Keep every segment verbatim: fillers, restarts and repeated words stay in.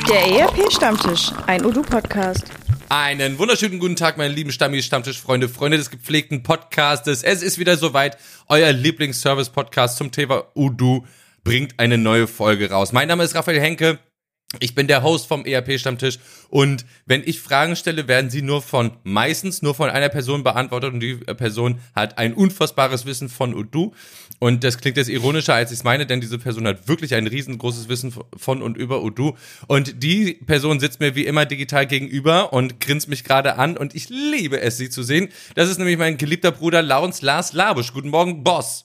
Der E R P-Stammtisch, ein Udu-Podcast. Einen wunderschönen guten Tag, meine lieben Stammi-Stammtisch-Freunde, Freunde des gepflegten Podcastes. Es ist wieder soweit, euer Lieblings-Service-Podcast zum Thema Udu bringt eine neue Folge raus. Mein Name ist Raphael Henke. Ich bin der Host vom E R P-Stammtisch und wenn ich Fragen stelle, werden sie nur von, meistens nur von einer Person beantwortet und die Person hat ein unfassbares Wissen von Udu und das klingt jetzt ironischer, als ich es meine, denn diese Person hat wirklich ein riesengroßes Wissen von und über Udu und die Person sitzt mir wie immer digital gegenüber und grinst mich gerade an und ich liebe es, sie zu sehen. Das ist nämlich mein geliebter Bruder Laurens Lars Labusch. Guten Morgen, Boss.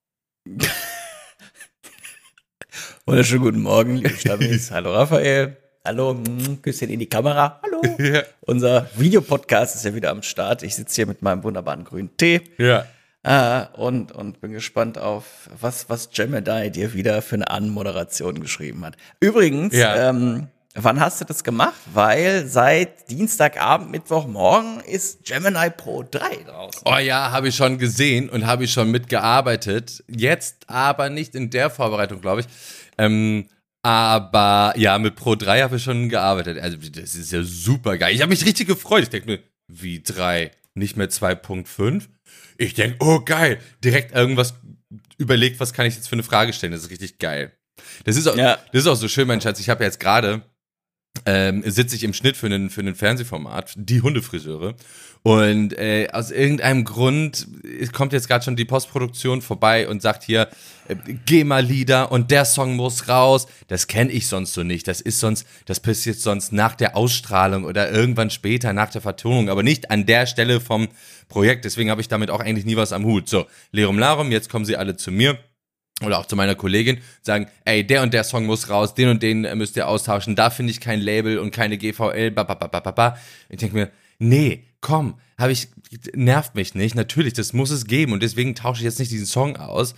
Wunderschönen guten Morgen, liebe Stammis. Hallo Raphael. Hallo, mm, Küsschen in die Kamera. Hallo. Ja. Unser Videopodcast ist ja wieder am Start. Ich sitze hier mit meinem wunderbaren grünen Tee. Ja. Äh, und, und bin gespannt auf, was, was Gemini dir wieder für eine Anmoderation geschrieben hat. Übrigens, ja. ähm, wann hast du das gemacht? Weil seit Dienstagabend, Mittwochmorgen ist Gemini Pro drei draußen. Oh ja, habe ich schon gesehen und habe ich schon mitgearbeitet. Jetzt aber nicht in der Vorbereitung, glaube ich. Ähm, aber ja, mit Pro drei habe ich schon gearbeitet. Also das ist ja super geil. Ich habe mich richtig gefreut. Ich denke mir, wie drei? Nicht mehr zwei Punkt fünf? Ich denke, oh geil. Direkt irgendwas überlegt, was kann ich jetzt für eine Frage stellen. Das ist richtig geil. Das ist auch, ja. das ist auch so schön, mein Schatz. Ich habe jetzt gerade Ähm, sitze ich im Schnitt für einen für einen Fernsehformat, die Hundefriseure. Und äh, aus irgendeinem Grund kommt jetzt gerade schon die Postproduktion vorbei und sagt hier, äh, geh mal Lieder und der Song muss raus. Das kenne ich sonst so nicht. Das ist sonst, das passiert sonst nach der Ausstrahlung oder irgendwann später nach der Vertonung, aber nicht an der Stelle vom Projekt. Deswegen habe ich damit auch eigentlich nie was am Hut. So, Lerum Larum, jetzt kommen sie alle zu mir. Oder auch zu meiner Kollegin, sagen, ey, der und der Song muss raus, den und den müsst ihr austauschen, da finde ich kein Label und keine G V L, bababababa. Ich denke mir, nee, komm, habe ich, nervt mich nicht, natürlich, das muss es geben und deswegen tausche ich jetzt nicht diesen Song aus.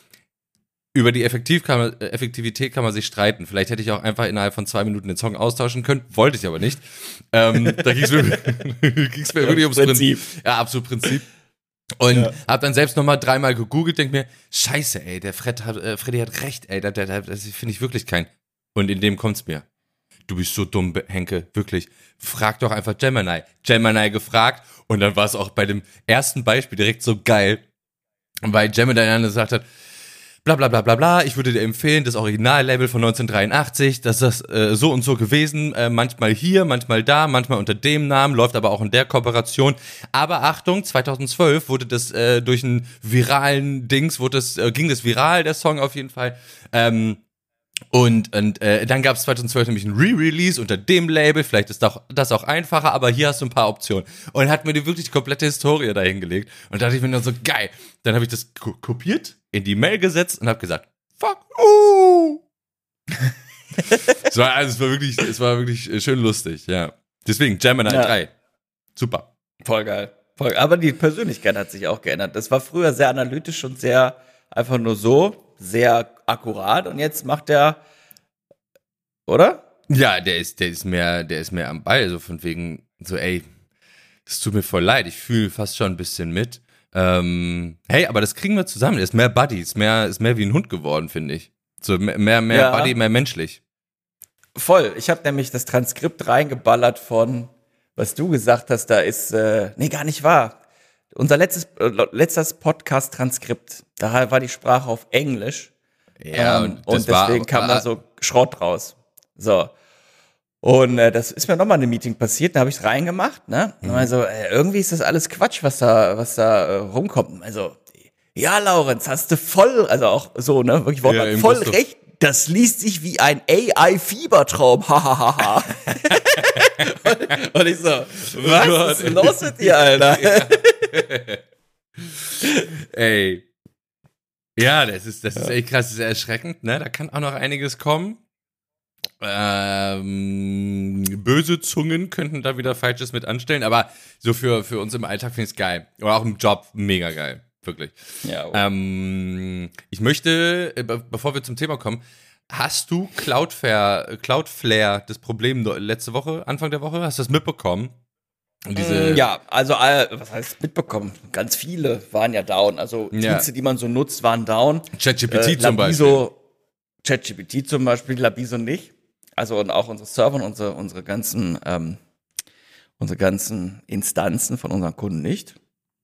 Über die Effektiv kann man, Effektivität kann man sich streiten. Vielleicht hätte ich auch einfach innerhalb von zwei Minuten den Song austauschen können, wollte ich aber nicht. Ähm, da ging es mir, ging's mir wirklich ums Prinzip. Prinzip. Ja, absolut Prinzip. Und ja. hab dann selbst nochmal dreimal gegoogelt, denk mir, scheiße, ey, der Fred hat, äh, Freddy hat recht, ey, das, das, das finde ich wirklich kein. Und in dem kommt's mir. Du bist so dumm, Henke, wirklich. Frag doch einfach Gemini. Gemini gefragt und dann war es auch bei dem ersten Beispiel direkt so geil, weil Gemini dann gesagt hat, bla bla bla bla bla, ich würde dir empfehlen, das Originallabel von neunzehnhundertdreiundachtzig, das ist äh, so und so gewesen, äh, manchmal hier, manchmal da, manchmal unter dem Namen, läuft aber auch in der Kooperation. Aber Achtung, zweitausendzwölf wurde das äh, durch einen viralen Dings, wurde das, äh, ging das viral, der Song auf jeden Fall. Ähm, und und äh, dann gab es zweitausendzwölf nämlich ein Re-Release unter dem Label, vielleicht ist doch das auch einfacher, aber hier hast du ein paar Optionen. Und hat mir die wirklich komplette Historie dahingelegt. Und da dachte ich mir nur so, geil. Dann habe ich das ko- kopiert, in die Mail gesetzt und habe gesagt, fuck, uh. es, war, also, es war wirklich, es war wirklich schön lustig, ja. Deswegen, Gemini ja. drei. Super. Voll geil. Voll, aber die Persönlichkeit hat sich auch geändert. Das war früher sehr analytisch und sehr einfach nur so, sehr akkurat und jetzt macht er, oder? Ja, der ist, der ist mehr, der ist mehr am Ball, so von wegen, so ey, es tut mir voll leid, ich fühle fast schon ein bisschen mit. Ähm, hey, aber das kriegen wir zusammen. Er ist mehr Buddy, ist mehr, ist mehr wie ein Hund geworden, finde ich. So mehr, mehr, mehr ja. Buddy, mehr menschlich. Voll. Ich habe nämlich das Transkript reingeballert von, was du gesagt hast, da ist, äh, nee, gar nicht wahr. Unser letztes, äh, letztes Podcast-Transkript, da war die Sprache auf Englisch. Ja, ähm, und, und deswegen war, kam da so Schrott raus. So. Und äh, das ist mir nochmal in einem Meeting passiert, da habe ich es reingemacht, ne? Mhm. Und also, äh, irgendwie ist das alles Quatsch, was da, was da äh, rumkommt. Also, ja, Laurenz, hast du voll, also auch so, ne? Wirklich Wortlaut, ja, voll recht. Das liest sich wie ein A I-Fiebertraum. Hahaha. und, und ich so, was oh ist denn los mit dir, Alter? Ja. Ey. Ja, das ist, das ist echt krass, das ist erschreckend, ne? Da kann auch noch einiges kommen. Ähm, böse Zungen könnten da wieder Falsches mit anstellen, aber so für, für uns im Alltag finde ich es geil. Oder auch im Job mega geil. Wirklich. Ja, oh. ähm, ich möchte, be- bevor wir zum Thema kommen, hast du Cloudflare, Cloudflare, das Problem letzte Woche, Anfang der Woche, hast du das mitbekommen? Und diese ja, also, äh, was heißt mitbekommen? Ganz viele waren ja down. Also, ja. Dienste, die man so nutzt, waren down. ChatGPT äh, zum Labiso, Beispiel. ChatGPT zum Beispiel, Labiso nicht. Also und auch unsere Server und unsere, unsere ganzen, ähm, unsere ganzen Instanzen von unseren Kunden nicht.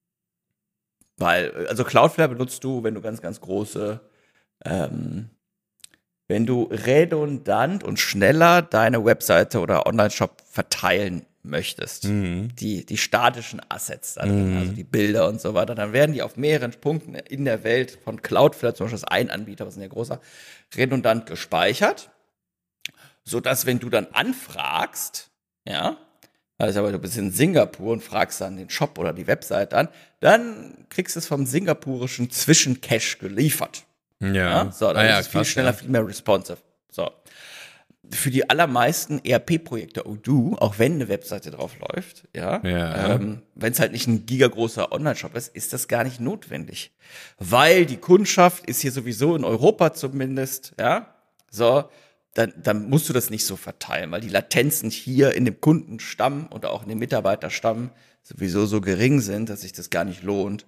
Weil, also Cloudflare benutzt du, wenn du ganz, ganz große, ähm, wenn du redundant und schneller deine Webseite oder Online-Shop verteilen möchtest, Mhm. die, die statischen Assets, da drin, Mhm. also die Bilder und so weiter, dann werden die auf mehreren Punkten in der Welt von Cloudflare, zum Beispiel ist ein Anbieter, was ein sehr großer, redundant gespeichert, sodass, wenn du dann anfragst, ja, also aber du bist in Singapur und fragst dann den Shop oder die Website an, dann kriegst du es vom singapurischen Zwischencache geliefert. Ja. Ja, so, dann ah, ja, ist es viel krass, schneller, ja. viel mehr responsive. So. Für die allermeisten E R P-Projekte Odoo, auch wenn eine Webseite drauf läuft, ja, Ja. ähm, wenn es halt nicht ein gigagroßer Online-Shop ist, ist das gar nicht notwendig. Weil die Kundschaft ist hier sowieso in Europa zumindest, ja, so, dann, dann musst du das nicht so verteilen, weil die Latenzen hier in dem Kundenstamm oder auch in dem Mitarbeiterstamm sowieso so gering sind, dass sich das gar nicht lohnt.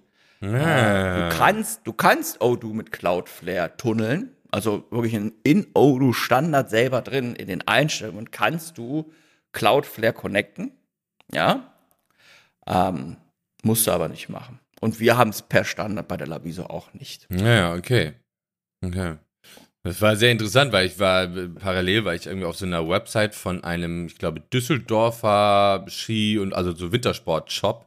Ja. Du kannst, du kannst Odoo mit Cloudflare tunneln, also wirklich in, in Odoo Standard selber drin, in den Einstellungen kannst du Cloudflare connecten, ja, ähm, musst du aber nicht machen. Und wir haben es per Standard bei der Laviso auch nicht. Ja, okay. Okay. Das war sehr interessant, weil ich war, parallel war ich irgendwie auf so einer Website von einem, ich glaube, Düsseldorfer Ski- und also so Wintersport-Shop.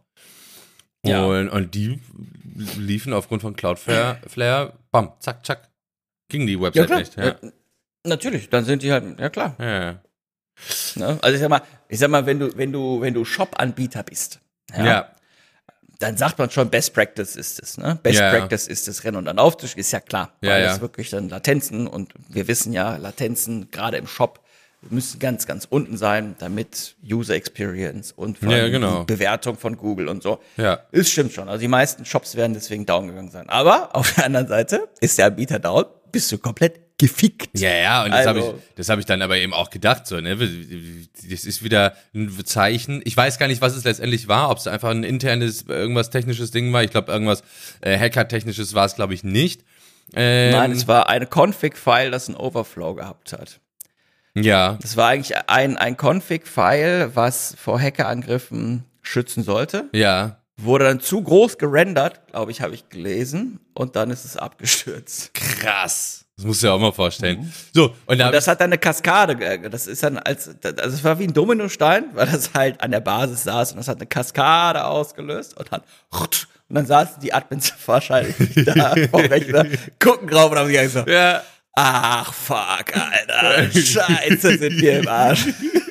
Ja. Und, und die liefen aufgrund von Cloudflare, Flare, bam, zack, zack, ging die Website nicht. Ja. Ja, natürlich, dann sind die halt, ja klar. Ja, ja. Ne? Also ich sag mal, ich sag mal, wenn du, wenn du, wenn du Shop-Anbieter bist, ja, Ja. dann sagt man schon, Best Practice ist es, ne? Best Ja, ja. Practice ist es, Rennen und dann aufzustellen, ist ja klar. Ja, weil ja. das wirklich dann Latenzen und wir wissen ja, Latenzen, gerade im Shop, müssen ganz, ganz unten sein, damit User Experience und vor Ja, allem genau. die Bewertung von Google und so. Ja. Es stimmt schon. Also die meisten Shops werden deswegen down gegangen sein. Aber auf der anderen Seite ist der Anbieter down, bist du komplett gefickt. Ja, ja, und das habe Also- ich, das habe ich dann aber eben auch gedacht, so, ne, das ist wieder ein Zeichen. Ich weiß gar nicht, was es letztendlich war, ob es einfach ein internes, irgendwas technisches Ding war. Ich glaube, irgendwas äh, Hacker-technisches war es, glaube ich, nicht. Ähm, Nein, es war eine Config-File, das einen Overflow gehabt hat. Ja, Das war eigentlich ein, ein Config-File, was vor Hackerangriffen schützen sollte. ja. Wurde dann zu groß gerendert, glaube ich, habe ich gelesen. Und dann ist es abgestürzt. Krass. Das musst du dir auch mal vorstellen. So, und da Und das hat dann eine Kaskade, ge- das ist dann als, also es war wie ein Dominostein, weil das halt an der Basis saß und das hat eine Kaskade ausgelöst und dann, und dann saßen die Admins wahrscheinlich da vom Rechner, gucken drauf und haben sich gesagt, ja, ach fuck, Alter, scheiße, sind wir im Arsch.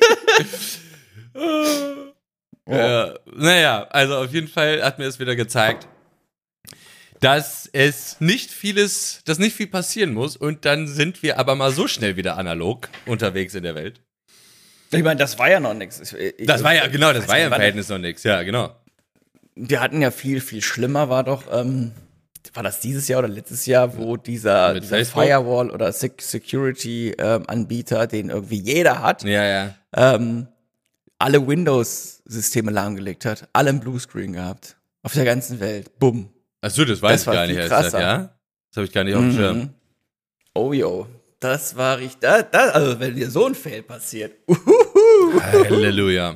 Ja, naja, also auf jeden Fall hat mir das wieder gezeigt, dass es nicht vieles, dass nicht viel passieren muss und dann sind wir aber mal so schnell wieder analog unterwegs in der Welt. Ich meine, das war ja noch nichts. Ich- Das war ja, genau, das weiß war ja nicht, im wann- Verhältnis noch nichts, ja, genau. Wir hatten ja viel, viel schlimmer, war doch, ähm, war das dieses Jahr oder letztes Jahr, wo dieser, Mit dieser Facebook? Firewall oder Sec- Security-Anbieter, den irgendwie jeder hat, Ja, ja. ähm, alle Windows-Systeme lahmgelegt hat, alle im Bluescreen gehabt. Auf der ganzen Welt. Bumm. Achso, das weiß Das ich war gar nicht viel erst, krasser. ja? Das habe ich gar nicht auf dem Schirm. Mhm. Oh jo. Das war richtig. Das, das, also, wenn dir so ein Fail passiert. Uhuhu. Halleluja.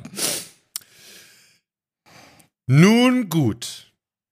Nun gut.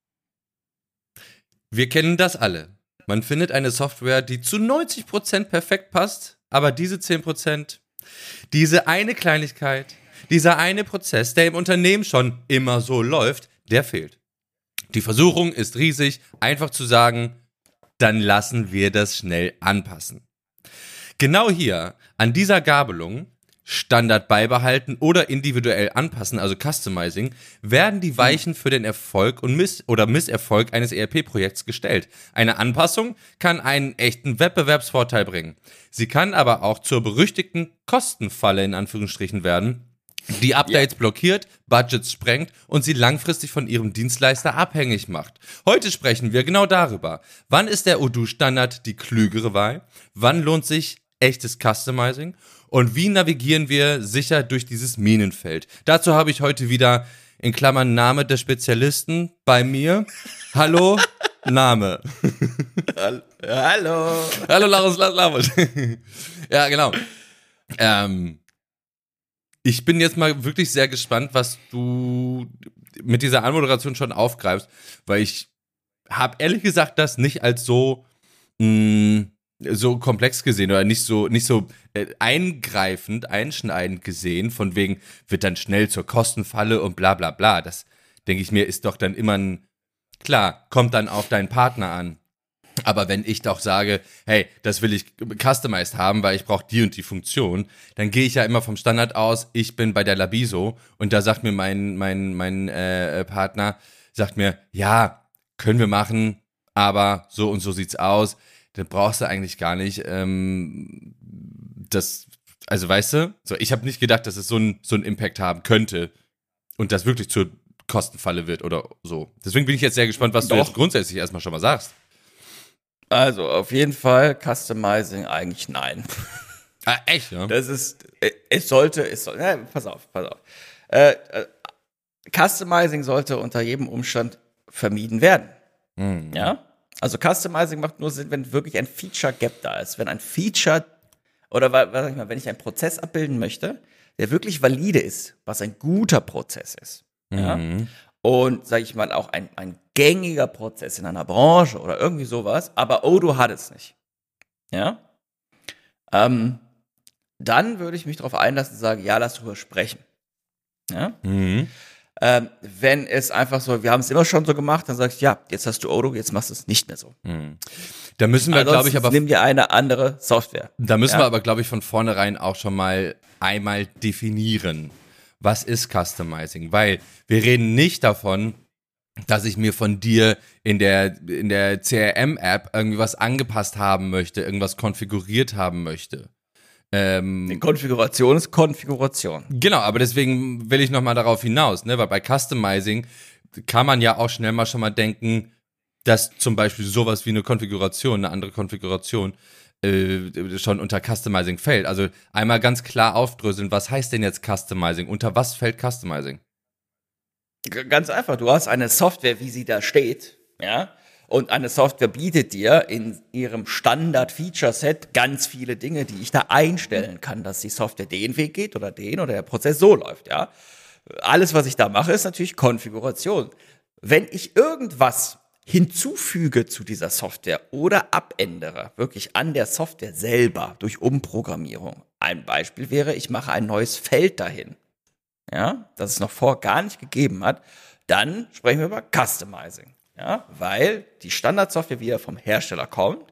Wir kennen das alle. Man findet eine Software, die zu neunzig Prozent perfekt passt, aber diese zehn Prozent, diese eine Kleinigkeit, dieser eine Prozess, der im Unternehmen schon immer so läuft, der fehlt. Die Versuchung ist riesig, einfach zu sagen, dann lassen wir das schnell anpassen. Genau hier, an dieser Gabelung, Standard beibehalten oder individuell anpassen, also Customizing, werden die Weichen für den Erfolg und Miss- oder Misserfolg eines E R P-Projekts gestellt. Eine Anpassung kann einen echten Wettbewerbsvorteil bringen. Sie kann aber auch zur berüchtigten Kostenfalle in Anführungsstrichen werden, die Updates blockiert, Budgets sprengt und sie langfristig von ihrem Dienstleister abhängig macht. Heute sprechen wir genau darüber. Wann ist der Odoo-Standard die klügere Wahl? Wann lohnt sich echtes Customizing? Und wie navigieren wir sicher durch dieses Minenfeld? Dazu habe ich heute wieder, in Klammern Name des Spezialisten, bei mir. Hallo, Name. Hallo. Hallo, Larus Lavos. Ja, genau. Ähm, ich bin jetzt mal wirklich sehr gespannt, was du mit dieser Anmoderation schon aufgreifst, weil ich habe ehrlich gesagt das nicht als so mh, so komplex gesehen oder nicht so nicht so äh, eingreifend, einschneidend gesehen, von wegen wird dann schnell zur Kostenfalle und bla bla bla. Das, denke ich mir, ist doch dann immer ein, klar, kommt dann auf deinen Partner an. Aber wenn ich doch sage, hey, das will ich customized haben, weil ich brauche die und die Funktion, dann gehe ich ja immer vom Standard aus, ich bin bei der Labiso und da sagt mir mein, mein, mein äh, Partner, sagt mir, ja, können wir machen, aber so und so sieht's aus. Dann brauchst du eigentlich gar nicht. Ähm, das, also weißt du, so, ich habe nicht gedacht, dass es so einen so einen Impact haben könnte und das wirklich zur Kostenfalle wird oder so. Deswegen bin ich jetzt sehr gespannt, was Doch. du jetzt grundsätzlich erstmal schon mal sagst. Also auf jeden Fall Customizing eigentlich nein. Ah, echt, ja? Das ist, äh, es sollte, es soll, äh, pass auf, pass auf. Äh, äh, Customizing sollte unter jedem Umstand vermieden werden. Mhm. Ja? Also Customizing macht nur Sinn, wenn wirklich ein Feature Gap da ist. Wenn ein Feature, oder was sag ich mal, wenn ich einen Prozess abbilden möchte, der wirklich valide ist, was ein guter Prozess ist. Ja? Mhm. Und, sage ich mal, auch ein, ein gängiger Prozess in einer Branche oder irgendwie sowas, aber Odoo hat es nicht. Ja? Ähm, dann würde ich mich darauf einlassen und sagen, ja, lass drüber sprechen. Ja? Mhm. Ähm, wenn es einfach so, wir haben es immer schon so gemacht, dann sagst du, ja, jetzt hast du Odoo, jetzt machst du es nicht mehr so. Mhm. Da müssen wir, glaube ich, aber nimm dir eine andere Software. da müssen Ja. wir aber, glaube ich, von vornherein auch schon mal einmal definieren, was ist Customizing? Weil wir reden nicht davon, dass ich mir von dir in der, in der C R M-App irgendwie was angepasst haben möchte, irgendwas konfiguriert haben möchte. Ähm, Die Konfiguration ist Konfiguration. Genau, aber deswegen will ich nochmal darauf hinaus, ne? Weil bei Customizing kann man ja auch schnell mal schon mal denken, dass zum Beispiel sowas wie eine Konfiguration, eine andere Konfiguration äh, schon unter Customizing fällt. Also einmal ganz klar aufdröseln, was heißt denn jetzt Customizing? Unter was fällt Customizing? G- Ganz einfach, du hast eine Software, wie sie da steht, ja, und eine Software bietet dir in ihrem Standard-Feature-Set ganz viele Dinge, die ich da einstellen kann, dass die Software den Weg geht oder den oder der Prozess so läuft, ja. Alles, was ich da mache, ist natürlich Konfiguration. Wenn ich irgendwas hinzufüge zu dieser Software oder abändere, wirklich an der Software selber durch Umprogrammierung. Ein Beispiel wäre, ich mache ein neues Feld dahin, ja, das es noch vor gar nicht gegeben hat, dann sprechen wir über Customizing, ja, weil die Standardsoftware, wie er vom Hersteller kommt,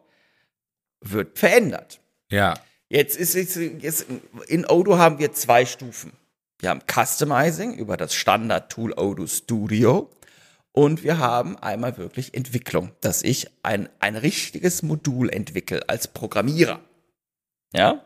wird verändert. Ja. Jetzt ist es, jetzt in Odoo haben wir zwei Stufen. Wir haben Customizing über das Standard-Tool Odoo Studio und wir haben einmal wirklich Entwicklung, dass ich ein, ein richtiges Modul entwickle als Programmierer. Ja?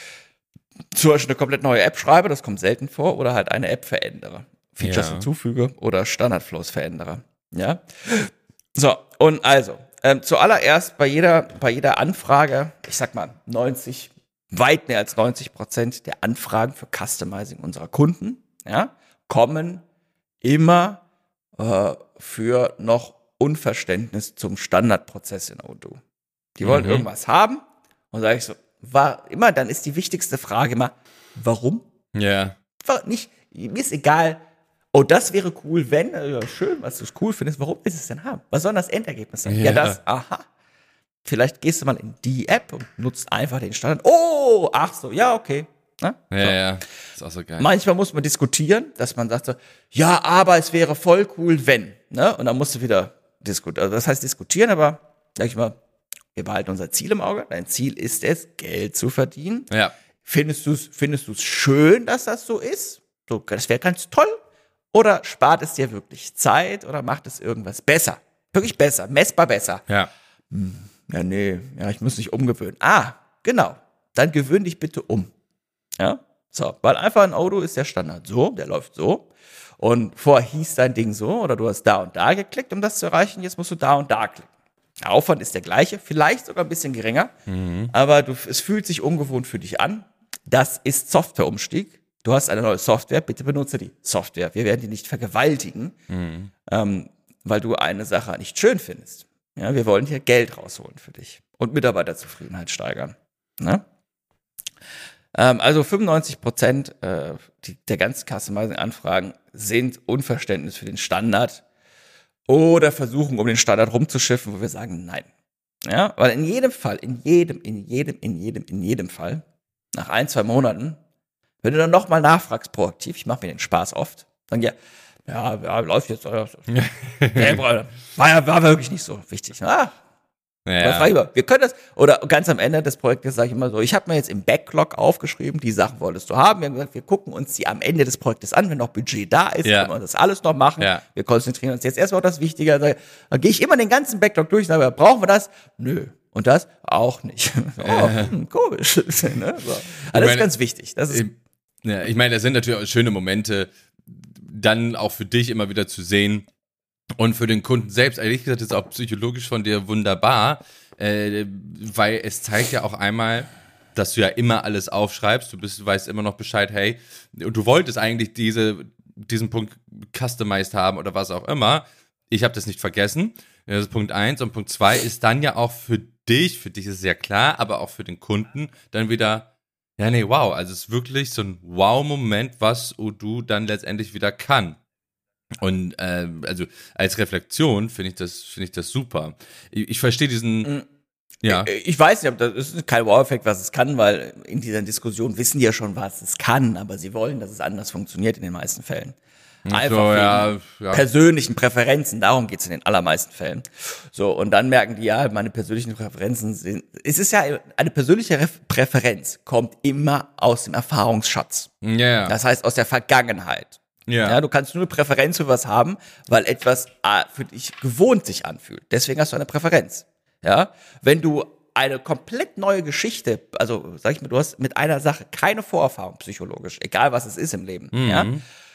Zum Beispiel eine komplett neue App schreibe, das kommt selten vor, oder halt eine App verändere. Features Ja. hinzufüge oder Standardflows verändere. Ja? So, und also, ähm, zuallererst bei jeder, bei jeder Anfrage, ich sag mal neunzig, weit mehr als neunzig Prozent der Anfragen für Customizing unserer Kunden, ja, kommen immer äh, für noch Unverständnis zum Standardprozess in Odoo. Die wollen Mhm. irgendwas haben und sage ich so, war immer, dann ist die wichtigste Frage immer, warum? Ja. War nicht, mir ist egal, oh, das wäre cool, wenn, ja, schön, was du es cool findest, warum willst du es denn haben? Was soll das Endergebnis sein? Ja, Ja. das, aha. Vielleicht gehst du mal in die App und nutzt einfach den Standard. Oh, ach so, ja, okay. Na? Ja, So. ja. Ist auch so geil. Manchmal muss man diskutieren, dass man sagt so, ja, aber es wäre voll cool, wenn. Ne? Und dann musst du wieder diskutieren. Also das heißt diskutieren, aber sag ich mal, wir behalten unser Ziel im Auge. Dein Ziel ist es, Geld zu verdienen. Ja. Findest du es findest du's schön, dass das so ist? So, das wäre ganz toll. Oder spart es dir wirklich Zeit oder macht es irgendwas besser? Wirklich besser, messbar besser. Ja. Ja, nee, ja, ich muss mich umgewöhnen. Ah, genau. Dann gewöhn dich bitte um. Ja, so, weil einfach ein Odoo ist der Standard so, der läuft so. Und vorher hieß dein Ding so, oder du hast da und da geklickt, um das zu erreichen, jetzt musst du da und da klicken. Der Aufwand ist der gleiche, vielleicht sogar ein bisschen geringer, aber du, es fühlt sich ungewohnt für dich an. Das ist Softwareumstieg. Du hast eine neue Software, bitte benutze die Software. Wir werden die nicht vergewaltigen, ähm, weil du eine Sache nicht schön findest. Ja, wir wollen hier Geld rausholen für dich und Mitarbeiterzufriedenheit steigern. Ne? Ähm, also fünfundneunzig Prozent äh, die, der ganzen Customizing-Anfragen sind Unverständnis für den Standard oder versuchen, um den Standard rumzuschiffen, wo wir sagen, nein. Ja, weil in jedem Fall, in jedem, in jedem, in jedem, in jedem Fall, nach ein, zwei Monaten, wenn du dann nochmal nachfragst, proaktiv, ich mache mir den Spaß oft, dann ja, ja, ja läuft jetzt. Ja, war, ja, war wirklich nicht so wichtig. Ah, ja. Wir können das, oder ganz am Ende des Projektes sage ich immer so, ich habe mir jetzt im Backlog aufgeschrieben, die Sachen wolltest du haben. Wir haben gesagt, wir gucken uns die am Ende des Projektes an, wenn noch Budget da ist, ja. können wir das alles noch machen. Ja. Wir konzentrieren uns jetzt erstmal auf das Wichtige. Dann gehe ich immer den ganzen Backlog durch und sage, brauchen wir das? Nö. Und das? Auch nicht. Oh, hm, komisch. ne? so. Also das meine, ist ganz wichtig. Das ist, ja, ich meine, das sind natürlich auch schöne Momente, dann auch für dich immer wieder zu sehen, und für den Kunden selbst, ehrlich gesagt, ist auch psychologisch von dir wunderbar, äh, weil es zeigt ja auch einmal, dass du ja immer alles aufschreibst, du bist, du weißt immer noch Bescheid, hey, du wolltest eigentlich diese, diesen Punkt customized haben oder was auch immer, ich habe das nicht vergessen, das ist Punkt eins, und Punkt zwei ist dann ja auch für dich, für dich ist es ja klar, aber auch für den Kunden dann wieder, ja nee, wow, also es ist wirklich so ein Wow-Moment, was Odoo dann letztendlich wieder kann. Und äh, also als Reflexion finde ich das finde ich das super. Ich, ich verstehe diesen. Ja. Ich, ich weiß nicht, ob das ist kein Wow-Effekt, was es kann, weil in dieser Diskussion wissen die ja schon, was es kann, aber sie wollen, dass es anders funktioniert in den meisten Fällen. Einfach so, ja, ja. persönlichen Präferenzen, darum geht's in den allermeisten Fällen. So, und dann merken die, ja, meine persönlichen Präferenzen sind, es ist ja eine persönliche Re- Präferenz, kommt immer aus dem Erfahrungsschatz. Yeah. Das heißt, aus der Vergangenheit. Ja. ja, du kannst nur eine Präferenz für was haben, weil etwas ah, für dich gewohnt sich anfühlt. Deswegen hast du eine Präferenz. Ja, wenn du eine komplett neue Geschichte, also sag ich mal, du hast mit einer Sache keine Vorerfahrung psychologisch, egal was es ist im Leben. Mhm. Ja,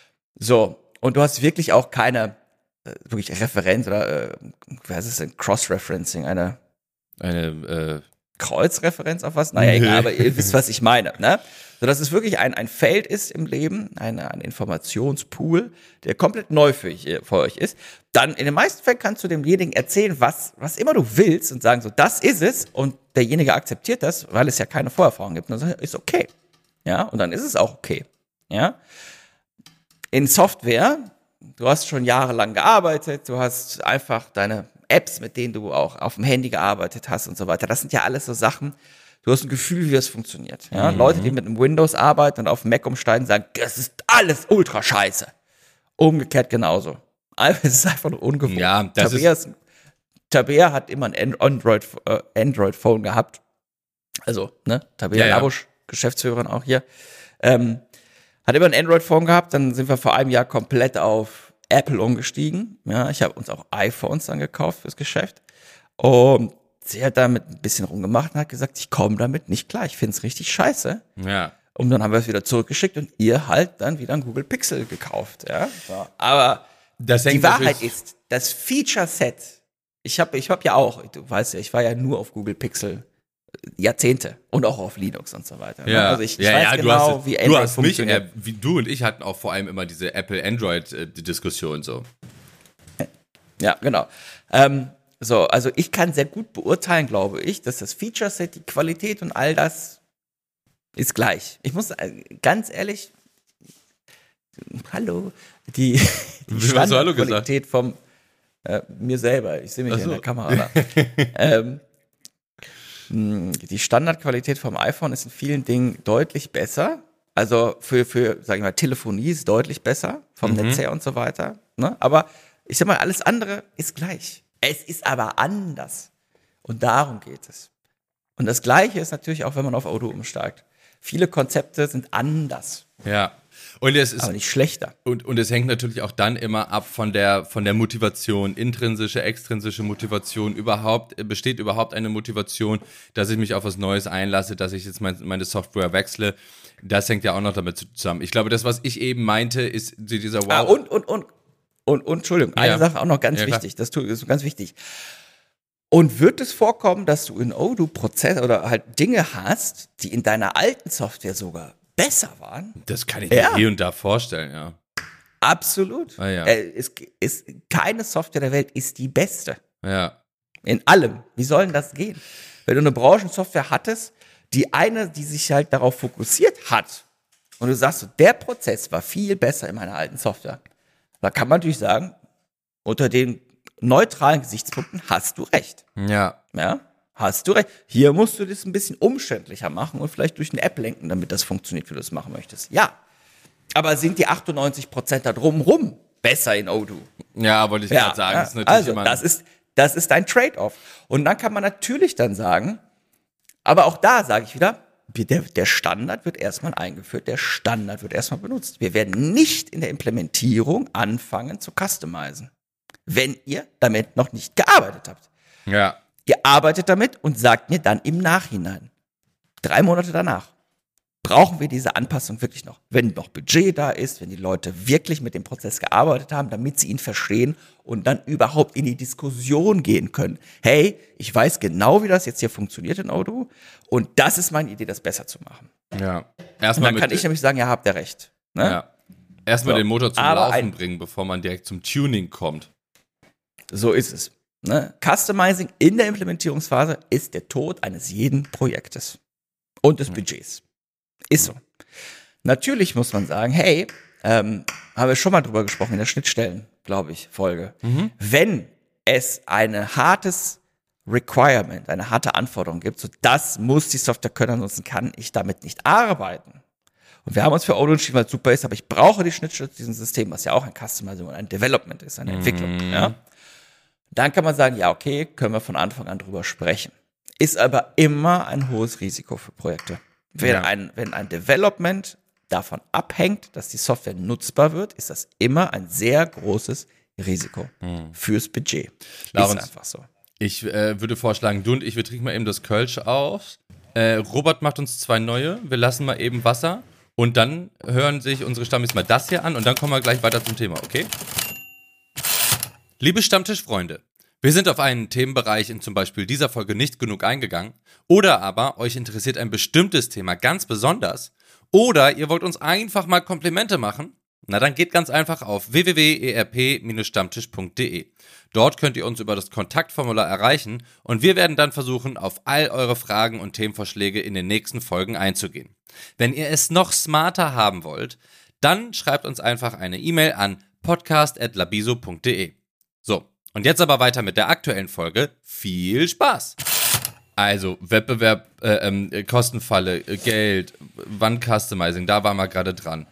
so, und du hast wirklich auch keine äh, wirklich Referenz oder äh, was ist denn Cross-Referencing, eine eine äh Kreuzreferenz auf was? Naja, egal, aber ihr wisst, was ich meine, ne? So, dass es wirklich ein, ein Feld ist im Leben, ein, ein Informationspool, der komplett neu für, ich, für euch ist. Dann in den meisten Fällen kannst du demjenigen erzählen, was, was immer du willst und sagen so, das ist es, und derjenige akzeptiert das, weil es ja keine Vorerfahrung gibt. Und das ist okay. Ja, und dann ist es auch okay. Ja. In Software, du hast schon jahrelang gearbeitet, du hast einfach deine Apps, mit denen du auch auf dem Handy gearbeitet hast und so weiter. Das sind ja alles so Sachen, du hast ein Gefühl, wie das funktioniert. Ja? Mhm. Leute, die mit einem Windows arbeiten und auf dem Mac umsteigen, sagen, das ist alles ultra scheiße. Umgekehrt genauso. Es ist einfach nur ungewohnt. Ja, das Tabea, ist Tabea hat immer ein Android, äh, Android-Phone gehabt. Also, ne, Tabea ja, ja. Labusch, Geschäftsführerin auch hier, ähm, hat immer ein Android-Phone gehabt. Dann sind wir vor einem Jahr komplett auf Apple umgestiegen. Ja, ich habe uns auch iPhones dann gekauft fürs Geschäft. Und sie hat damit ein bisschen rumgemacht und hat gesagt, ich komme damit nicht klar. Ich finde es richtig scheiße. Ja. Und dann haben wir es wieder zurückgeschickt und ihr halt dann wieder ein Google Pixel gekauft. Ja. So. Aber das die Wahrheit ist, das Feature-Set, ich habe ich hab ja auch, du weißt ja, ich war ja nur auf Google Pixel Jahrzehnte und auch auf Linux und so weiter. Ja. Also ich, ich ja, weiß ja, genau, du hast, wie du Android hast mich, funktioniert. äh, wie du und ich hatten auch vor allem immer diese Apple-Android-Diskussion so. Ja, genau. Ähm, so, also ich kann sehr gut beurteilen, glaube ich, dass das Feature-Set, die Qualität und all das ist gleich. Ich muss äh, ganz ehrlich, hallo, die, die Standardqualität vom äh, mir selber, ich sehe mich Ach hier so. in der Kamera, ähm, die Standardqualität vom iPhone ist in vielen Dingen deutlich besser. Also für, für sag ich mal, Telefonie ist deutlich besser, vom Mhm. Netz her und so weiter. Ne? Aber ich sag mal, alles andere ist gleich. Es ist aber anders. Und darum geht es. Und das Gleiche ist natürlich auch, wenn man auf Odoo umsteigt. Viele Konzepte sind anders, Ja. Und es ist aber nicht schlechter. Und, und es hängt natürlich auch dann immer ab von der, von der Motivation, intrinsische, extrinsische Motivation überhaupt, besteht überhaupt eine Motivation, dass ich mich auf was Neues einlasse, dass ich jetzt mein, meine Software wechsle. Das hängt ja auch noch damit zusammen. Ich glaube, das, was ich eben meinte, ist dieser Wow. Ah, und, und, und, und, und, Entschuldigung, eine Ja. Sache auch noch ganz Ja, klar. wichtig, das tu- ist ganz wichtig. Und wird es vorkommen, dass du in Odoo Prozesse oder halt Dinge hast, die in deiner alten Software sogar besser waren? Das kann ich Ja. mir hier und da vorstellen, ja. Absolut. Ah, ja. Äh, es ist, keine Software der Welt ist die beste. Ja. In allem. Wie soll denn das gehen? Wenn du eine Branchensoftware hattest, die eine, die sich halt darauf fokussiert hat, und du sagst so, der Prozess war viel besser in meiner alten Software, da kann man natürlich sagen, unter den neutralen Gesichtspunkten hast du recht. Ja. Ja, hast du recht. Hier musst du das ein bisschen umständlicher machen und vielleicht durch eine App lenken, damit das funktioniert, wie du das machen möchtest. Ja, aber sind die achtundneunzig Prozent da drumrum besser in Odoo? Ja, wollte ich Ja, gerade sagen. ja. Das ist natürlich Also, immer das ist, das ist ein Trade-off. Und dann kann man natürlich dann sagen, aber auch da sage ich wieder, der, der Standard wird erstmal eingeführt, der Standard wird erstmal benutzt. Wir werden nicht in der Implementierung anfangen zu customizen, wenn ihr damit noch nicht gearbeitet habt. ja. Ihr arbeitet damit und sagt mir dann im Nachhinein, drei Monate danach, brauchen wir diese Anpassung wirklich noch? Wenn noch Budget da ist, wenn die Leute wirklich mit dem Prozess gearbeitet haben, damit sie ihn verstehen und dann überhaupt in die Diskussion gehen können. Hey, ich weiß genau, wie das jetzt hier funktioniert in Odoo und das ist meine Idee, das besser zu machen. Ja. Und Erstmal dann kann mit, ich nämlich sagen, ja, habt ihr recht. Ne? ja. Erstmal So. den Motor zum Aber Laufen ein- bringen, bevor man direkt zum Tuning kommt. So ist es. Ne? Customizing in der Implementierungsphase ist der Tod eines jeden Projektes und des Budgets. Ist so. Natürlich muss man sagen, hey, ähm, haben wir schon mal drüber gesprochen in der Schnittstellen, glaube ich, Folge. Wenn es ein hartes Requirement, eine harte Anforderung gibt, so das muss die Software können, ansonsten kann ich damit nicht arbeiten. Und wir haben uns für Odoo entschieden, weil es super ist, aber ich brauche die Schnittstelle zu diesem System, was ja auch ein Customizing und ein Development ist, eine Entwicklung. Ja? Dann kann man sagen, ja, okay, können wir von Anfang an drüber sprechen. Ist aber immer ein hohes Risiko für Projekte. Wenn, Ja. ein, wenn ein Development davon abhängt, dass die Software nutzbar wird, ist das immer ein sehr großes Risiko fürs Budget. Laurens, ist einfach so. Ich äh, würde vorschlagen, du und ich, wir trinken mal eben das Kölsch auf. Äh, Robert macht uns zwei neue. Wir lassen mal eben Wasser. Und dann hören sich unsere Stammis mal das hier an. Und dann kommen wir gleich weiter zum Thema, okay? Liebe Stammtischfreunde, wir sind auf einen Themenbereich in zum Beispiel dieser Folge nicht genug eingegangen. Oder aber euch interessiert ein bestimmtes Thema ganz besonders. Oder ihr wollt uns einfach mal Komplimente machen. Na, dann geht ganz einfach auf w w w punkt e r p stammtisch punkt d e. Dort könnt ihr uns über das Kontaktformular erreichen und wir werden dann versuchen, auf all eure Fragen und Themenvorschläge in den nächsten Folgen einzugehen. Wenn ihr es noch smarter haben wollt, dann schreibt uns einfach eine E-Mail an podcast at labiso punkt d e. So, und jetzt aber weiter mit der aktuellen Folge. Viel Spaß! Also, Wettbewerb, äh, ähm, Kostenfalle, äh, Geld, Wand-Customizing, da waren wir gerade dran.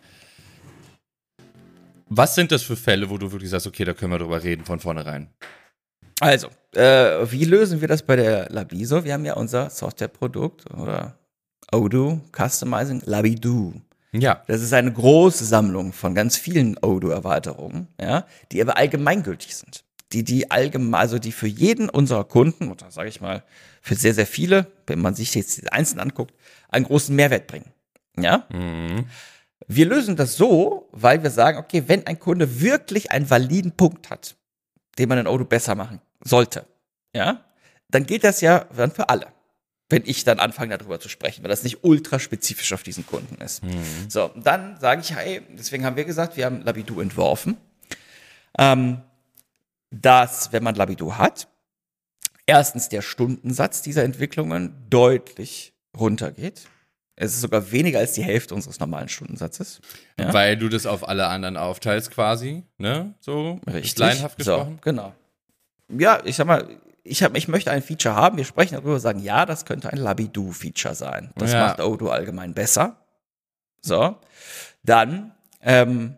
Was sind das für Fälle, wo du wirklich sagst, okay, da können wir drüber reden von vornherein? Also, äh, wie lösen wir das bei der Labiso? Wir haben ja unser Softwareprodukt oder Odoo Customizing Labidoo. Ja. Das ist eine große Sammlung von ganz vielen Odoo-Erweiterungen, ja, die aber allgemeingültig sind. Die, die allgemein, also die für jeden unserer Kunden, oder sage ich mal, für sehr, sehr viele, wenn man sich jetzt die einzeln anguckt, einen großen Mehrwert bringen. Ja? Mhm. Wir lösen das so, weil wir sagen, okay, wenn ein Kunde wirklich einen validen Punkt hat, den man in Odoo besser machen sollte, ja, dann gilt das ja dann für alle. Wenn ich dann anfange, darüber zu sprechen, weil das nicht ultra spezifisch auf diesen Kunden ist. Mhm. So, dann sage ich, hey, deswegen haben wir gesagt, wir haben Labidoo entworfen, ähm, dass, wenn man Labidoo hat, erstens der Stundensatz dieser Entwicklungen deutlich runtergeht. Es ist sogar weniger als die Hälfte unseres normalen Stundensatzes. Ja? Weil du das auf alle anderen aufteilst quasi, ne? So, Richtig. laienhaft gesprochen. So, genau. Ja, ich sag mal, ich, hab, ich möchte ein Feature haben, wir sprechen darüber, sagen, ja, das könnte ein Labidoo-Feature sein. Das Ja. macht Odoo allgemein besser. So, dann ähm,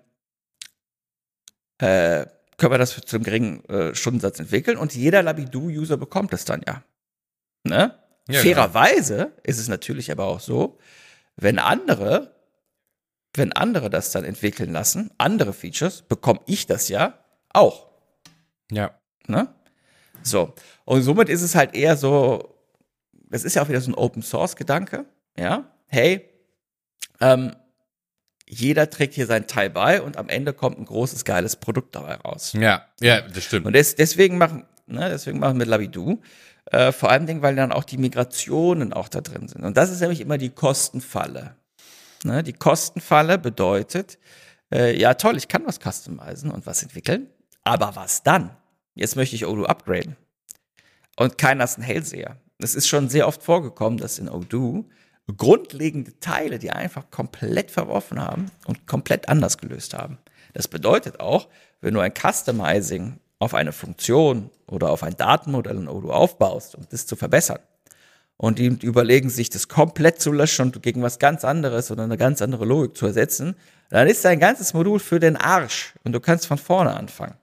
äh, können wir das zu einem geringen äh, Stundensatz entwickeln und jeder Labidoo-User bekommt es dann ja. Ne? Ja, Fairerweise ist es natürlich aber auch so, wenn andere, wenn andere das dann entwickeln lassen, andere Features, bekomme ich das ja auch. Ja. Ne? So. Und somit ist es halt eher so, das ist ja auch wieder so ein Open-Source-Gedanke, ja. Hey, ähm, jeder trägt hier seinen Teil bei und am Ende kommt ein großes, geiles Produkt dabei raus. Ja, ja, das stimmt. Und des, deswegen machen, ne, deswegen machen wir Labidoo, äh, vor allem, weil dann auch die Migrationen auch da drin sind. Und das ist nämlich immer die Kostenfalle. Ne, die Kostenfalle bedeutet, äh, ja toll, ich kann was customizen und was entwickeln, aber was dann? Jetzt möchte ich Odoo upgraden. Und keiner ist ein Hellseher. Es ist schon sehr oft vorgekommen, dass in Odoo grundlegende Teile, die einfach komplett verworfen haben und komplett anders gelöst haben. Das bedeutet auch, wenn du ein Customizing auf eine Funktion oder auf ein Datenmodell in Odoo aufbaust, um das zu verbessern, und die überlegen sich, das komplett zu löschen und gegen was ganz anderes oder eine ganz andere Logik zu ersetzen, dann ist dein ganzes Modul für den Arsch und du kannst von vorne anfangen.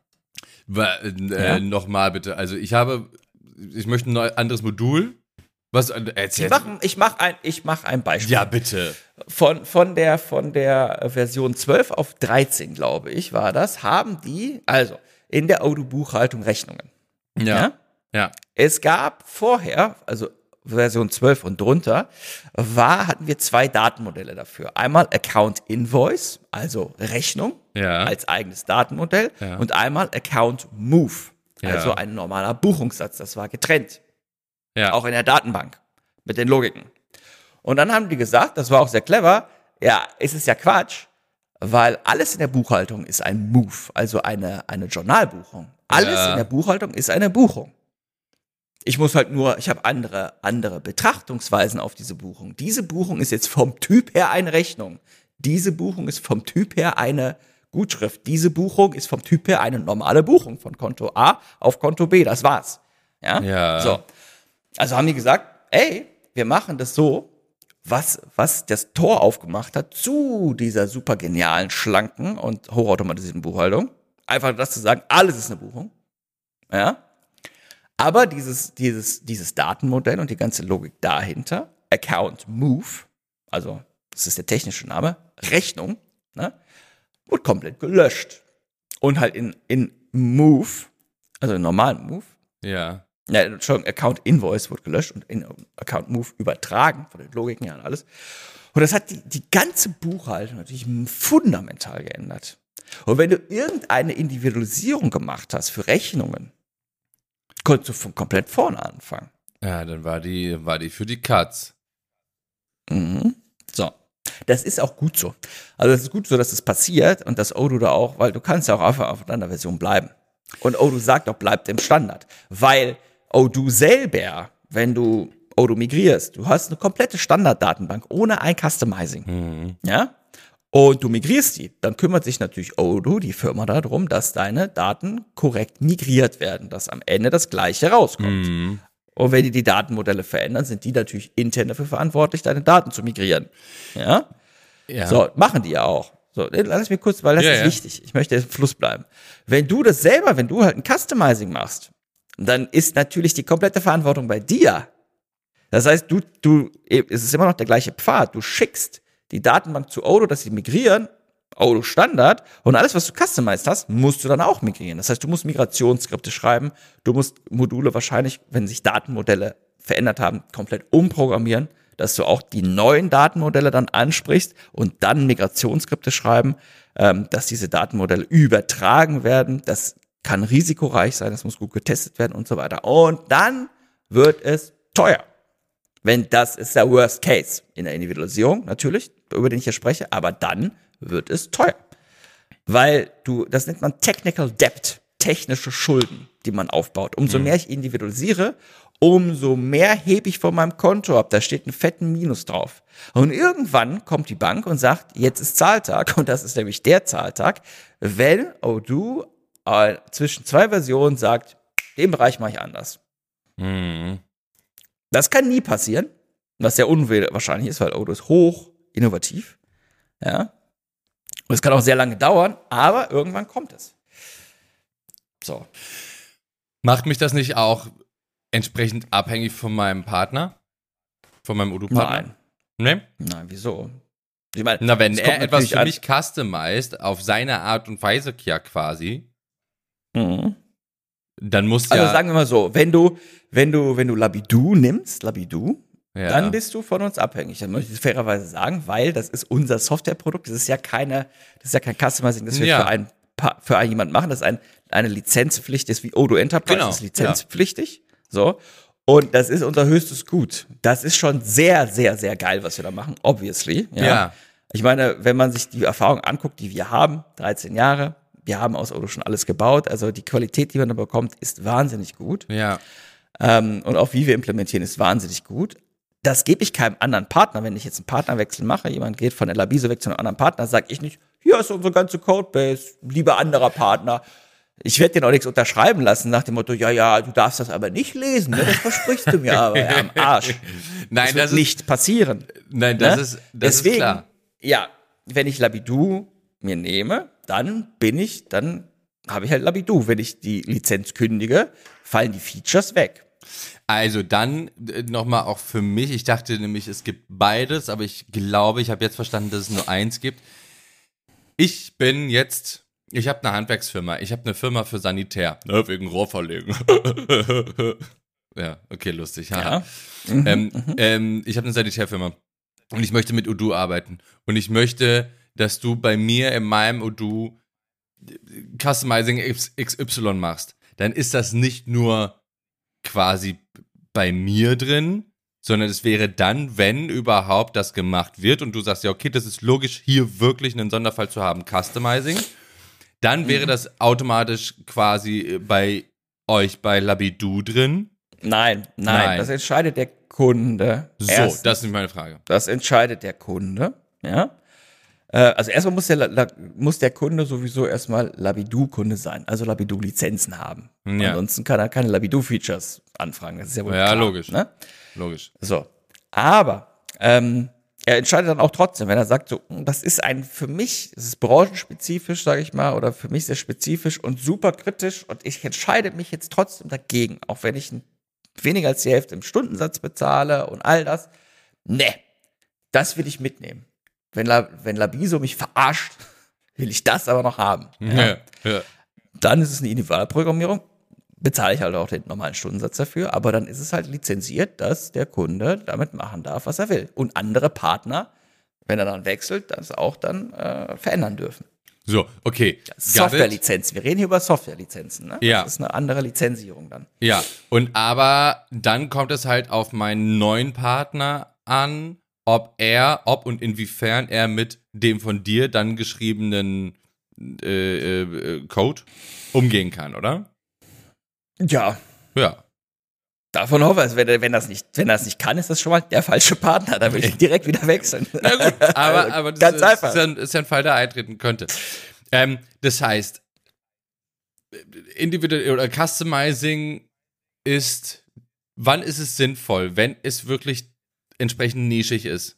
Äh, Ja? Nochmal bitte. Also ich habe, ich möchte ein neu, anderes Modul. Was? Äh, erzähl. Ich mache ich mach ein, ich mach ein Beispiel. Ja, bitte. Von, von, der, von der Version zwölf auf dreizehn, glaube ich, war das, haben die, also in der Odoo-Buchhaltung Rechnungen. Ja. Ja? Ja. Es gab vorher, also Version zwölf und drunter, war, hatten wir zwei Datenmodelle dafür. Einmal Account Invoice, also Rechnung, Ja. als eigenes Datenmodell, Ja. und einmal Account Move, Ja. also ein normaler Buchungssatz. Das war getrennt. Ja. Auch in der Datenbank mit den Logiken. Und dann haben die gesagt, das war auch sehr clever, ja, es ist ja Quatsch, weil alles in der Buchhaltung ist ein Move, also eine, eine Journalbuchung. Alles Ja. in der Buchhaltung ist eine Buchung. Ich muss halt nur, ich habe andere, andere Betrachtungsweisen auf diese Buchung. Diese Buchung ist jetzt vom Typ her eine Rechnung. Diese Buchung ist vom Typ her eine Gutschrift. Diese Buchung ist vom Typ her eine normale Buchung von Konto A auf Konto B. Das war's. Ja. Ja. So. Also haben die gesagt, ey, wir machen das so, was, was das Tor aufgemacht hat zu dieser super genialen, schlanken und hochautomatisierten Buchhaltung. Einfach das zu sagen, alles ist eine Buchung. Ja. Aber dieses, dieses, dieses Datenmodell und die ganze Logik dahinter, Account Move, also das ist der technische Name, Rechnung, ne, wurde komplett gelöscht. Und halt in, in Move, also in normalen Move, Ja. ja, Entschuldigung, Account Invoice wurde gelöscht und in Account Move übertragen, von den Logiken her und alles. Und das hat die, die ganze Buchhaltung natürlich fundamental geändert. Und wenn du irgendeine Individualisierung gemacht hast für Rechnungen, konntest du von komplett vorne anfangen. Ja, dann war die, war die für die Katz. Mhm. So. Das ist auch gut so. Also es ist gut so, dass es passiert und dass Odoo da auch, weil du kannst ja auch einfach auf einer Version bleiben. Und Odoo sagt auch, bleibt im Standard. Weil Odoo selber, wenn du Odoo migrierst, du hast eine komplette Standarddatenbank ohne ein Customizing. Mhm. Ja? Und du migrierst die, dann kümmert sich natürlich Odoo, die Firma, darum, dass deine Daten korrekt migriert werden, dass am Ende das Gleiche rauskommt. Mhm. Und wenn die die Datenmodelle verändern, sind die natürlich intern dafür verantwortlich, deine Daten zu migrieren. Ja? Ja. So, machen die ja auch. So, lass es mir kurz, weil das Ja, ist ja. wichtig. Ich möchte im Fluss bleiben. Wenn du das selber, wenn du halt ein Customizing machst, dann ist natürlich die komplette Verantwortung bei dir. Das heißt, du, du, es ist immer noch der gleiche Pfad. Du schickst die Datenbank zu Odoo, dass sie migrieren, Odoo Standard, und alles, was du customized hast, musst du dann auch migrieren. Das heißt, du musst Migrationsskripte schreiben, du musst Module wahrscheinlich, wenn sich Datenmodelle verändert haben, komplett umprogrammieren, dass du auch die neuen Datenmodelle dann ansprichst und dann Migrationsskripte schreiben, ähm, dass diese Datenmodelle übertragen werden. Das kann risikoreich sein, das muss gut getestet werden und so weiter. Und dann wird es teuer. Wenn das ist der Worst Case in der Individualisierung, natürlich, über den ich hier spreche, aber dann wird es teuer. Weil du, das nennt man Technical Debt, technische Schulden, die man aufbaut. Umso mehr ich individualisiere, umso mehr hebe ich von meinem Konto ab. Da steht ein fetten Minus drauf. Und irgendwann kommt die Bank und sagt, jetzt ist Zahltag, und das ist nämlich der Zahltag, wenn Odoo äh, zwischen zwei Versionen sagt, den Bereich mache ich anders. Mhm. Das kann nie passieren, was sehr unwahrscheinlich ist, weil Odoo ist hoch innovativ. Ja. Und es kann auch sehr lange dauern, aber irgendwann kommt es. So. Macht mich das nicht auch entsprechend abhängig von meinem Partner? Von meinem Odoo-Partner? Nein. Nee? Nein, wieso? Ich meine, Na, wenn es er kommt etwas natürlich für an- mich customized, auf seine Art und Weise ja quasi, Mhm. dann muss Also ja... sagen wir mal so, wenn du, wenn du, wenn du Labidoo nimmst, Labidoo, ja. dann bist du von uns abhängig. Dann möchte ich fairerweise sagen, weil das ist unser Softwareprodukt. Das ist ja keine, das ist ja kein Customizing, das wir Ja. für ein Pa- für einen jemand machen. Das ist ein, eine Lizenzpflicht, ist wie Odoo Enterprise, Genau, das ist lizenzpflichtig. So. Und das ist unser höchstes Gut. Das ist schon sehr, sehr, sehr geil, was wir da machen, obviously. Ja. Ja. Ich meine, wenn man sich die Erfahrung anguckt, die wir haben, dreizehn Jahre, wir haben aus Odoo schon alles gebaut. Also die Qualität, die man da bekommt, ist wahnsinnig gut. Ja. Ähm, und auch wie wir implementieren, ist wahnsinnig gut. das gebe ich keinem anderen Partner. Wenn ich jetzt einen Partnerwechsel mache, jemand geht von der Labiso weg zu einem anderen Partner, sage ich nicht, hier ist unsere ganze Codebase, lieber anderer Partner. Ich werde dir auch nichts unterschreiben lassen nach dem Motto, ja, ja, du darfst das aber nicht lesen, ne? Das versprichst du mir aber, ja, am Arsch. Nein, das wird das ist, nicht passieren. Nein, das ne? ist das Deswegen, ist klar. Ja, wenn ich Labidoo mir nehme, dann bin ich, dann habe ich halt Labidoo. Wenn ich die Lizenz kündige, fallen die Features weg. Also dann nochmal auch für mich, ich dachte nämlich, es gibt beides, aber ich glaube, ich habe jetzt verstanden, dass es nur eins gibt. Ich bin jetzt, ich habe eine Handwerksfirma, ich habe eine Firma für Sanitär, ne, wegen Rohrverlegen. Ja, okay, lustig. Ja. Mhm, ähm, mhm. Ähm, ich habe eine Sanitärfirma und ich möchte mit Odoo arbeiten und ich möchte, dass du bei mir in meinem Odoo Customizing X Y machst. Dann ist das nicht nur quasi bei mir drin, sondern es wäre dann, wenn überhaupt das gemacht wird und du sagst, ja, okay, das ist logisch, hier wirklich einen Sonderfall zu haben, Customizing, dann wäre Mhm. das automatisch quasi bei euch bei Labidoo drin. Nein, nein, Nein. das entscheidet der Kunde. So, Erstens. das ist nicht meine Frage. Das entscheidet der Kunde, ja. Äh, Also erstmal muss der, La- La- muss der Kunde sowieso erstmal Labidoo-Kunde sein, also Labidoo-Lizenzen haben. Ja. Ansonsten kann er keine Labidoo-Features anfragen, das ist ja wohl Ja, klar. logisch. Ne? Logisch. So, aber ähm, er entscheidet dann auch trotzdem, wenn er sagt, so, das ist ein für mich, das ist branchenspezifisch, sage ich mal, oder für mich sehr spezifisch und super kritisch und ich entscheide mich jetzt trotzdem dagegen, auch wenn ich ein, weniger als die Hälfte im Stundensatz bezahle und all das. Nee, das will ich mitnehmen. Wenn, La, wenn Labiso mich verarscht, will ich das aber noch haben. Ja. Ja, ja. Dann ist es eine Individualprogrammierung, bezahle ich halt auch den normalen Stundensatz dafür, aber dann ist es halt lizenziert, dass der Kunde damit machen darf, was er will. Und andere Partner, wenn er dann wechselt, das auch dann äh, verändern dürfen. So, okay. Softwarelizenzen, wir reden hier über Softwarelizenzen, ne? Ja. Das ist eine andere Lizenzierung dann. Ja, und aber dann kommt es halt auf meinen neuen Partner an, ob er, ob und inwiefern er mit dem von dir dann geschriebenen äh, äh, Code umgehen kann, oder? Ja, Ja. davon hoffe ich, wenn, wenn, das nicht, wenn das nicht kann, ist das schon mal der falsche Partner. Da will ich direkt wieder wechseln. Na gut, aber, aber das Ganz ist, einfach. ist, ja ein, ist ja ein Fall, der eintreten könnte. Ähm, das heißt, individuell oder Customizing ist, wann ist es sinnvoll, wenn es wirklich entsprechend nischig ist?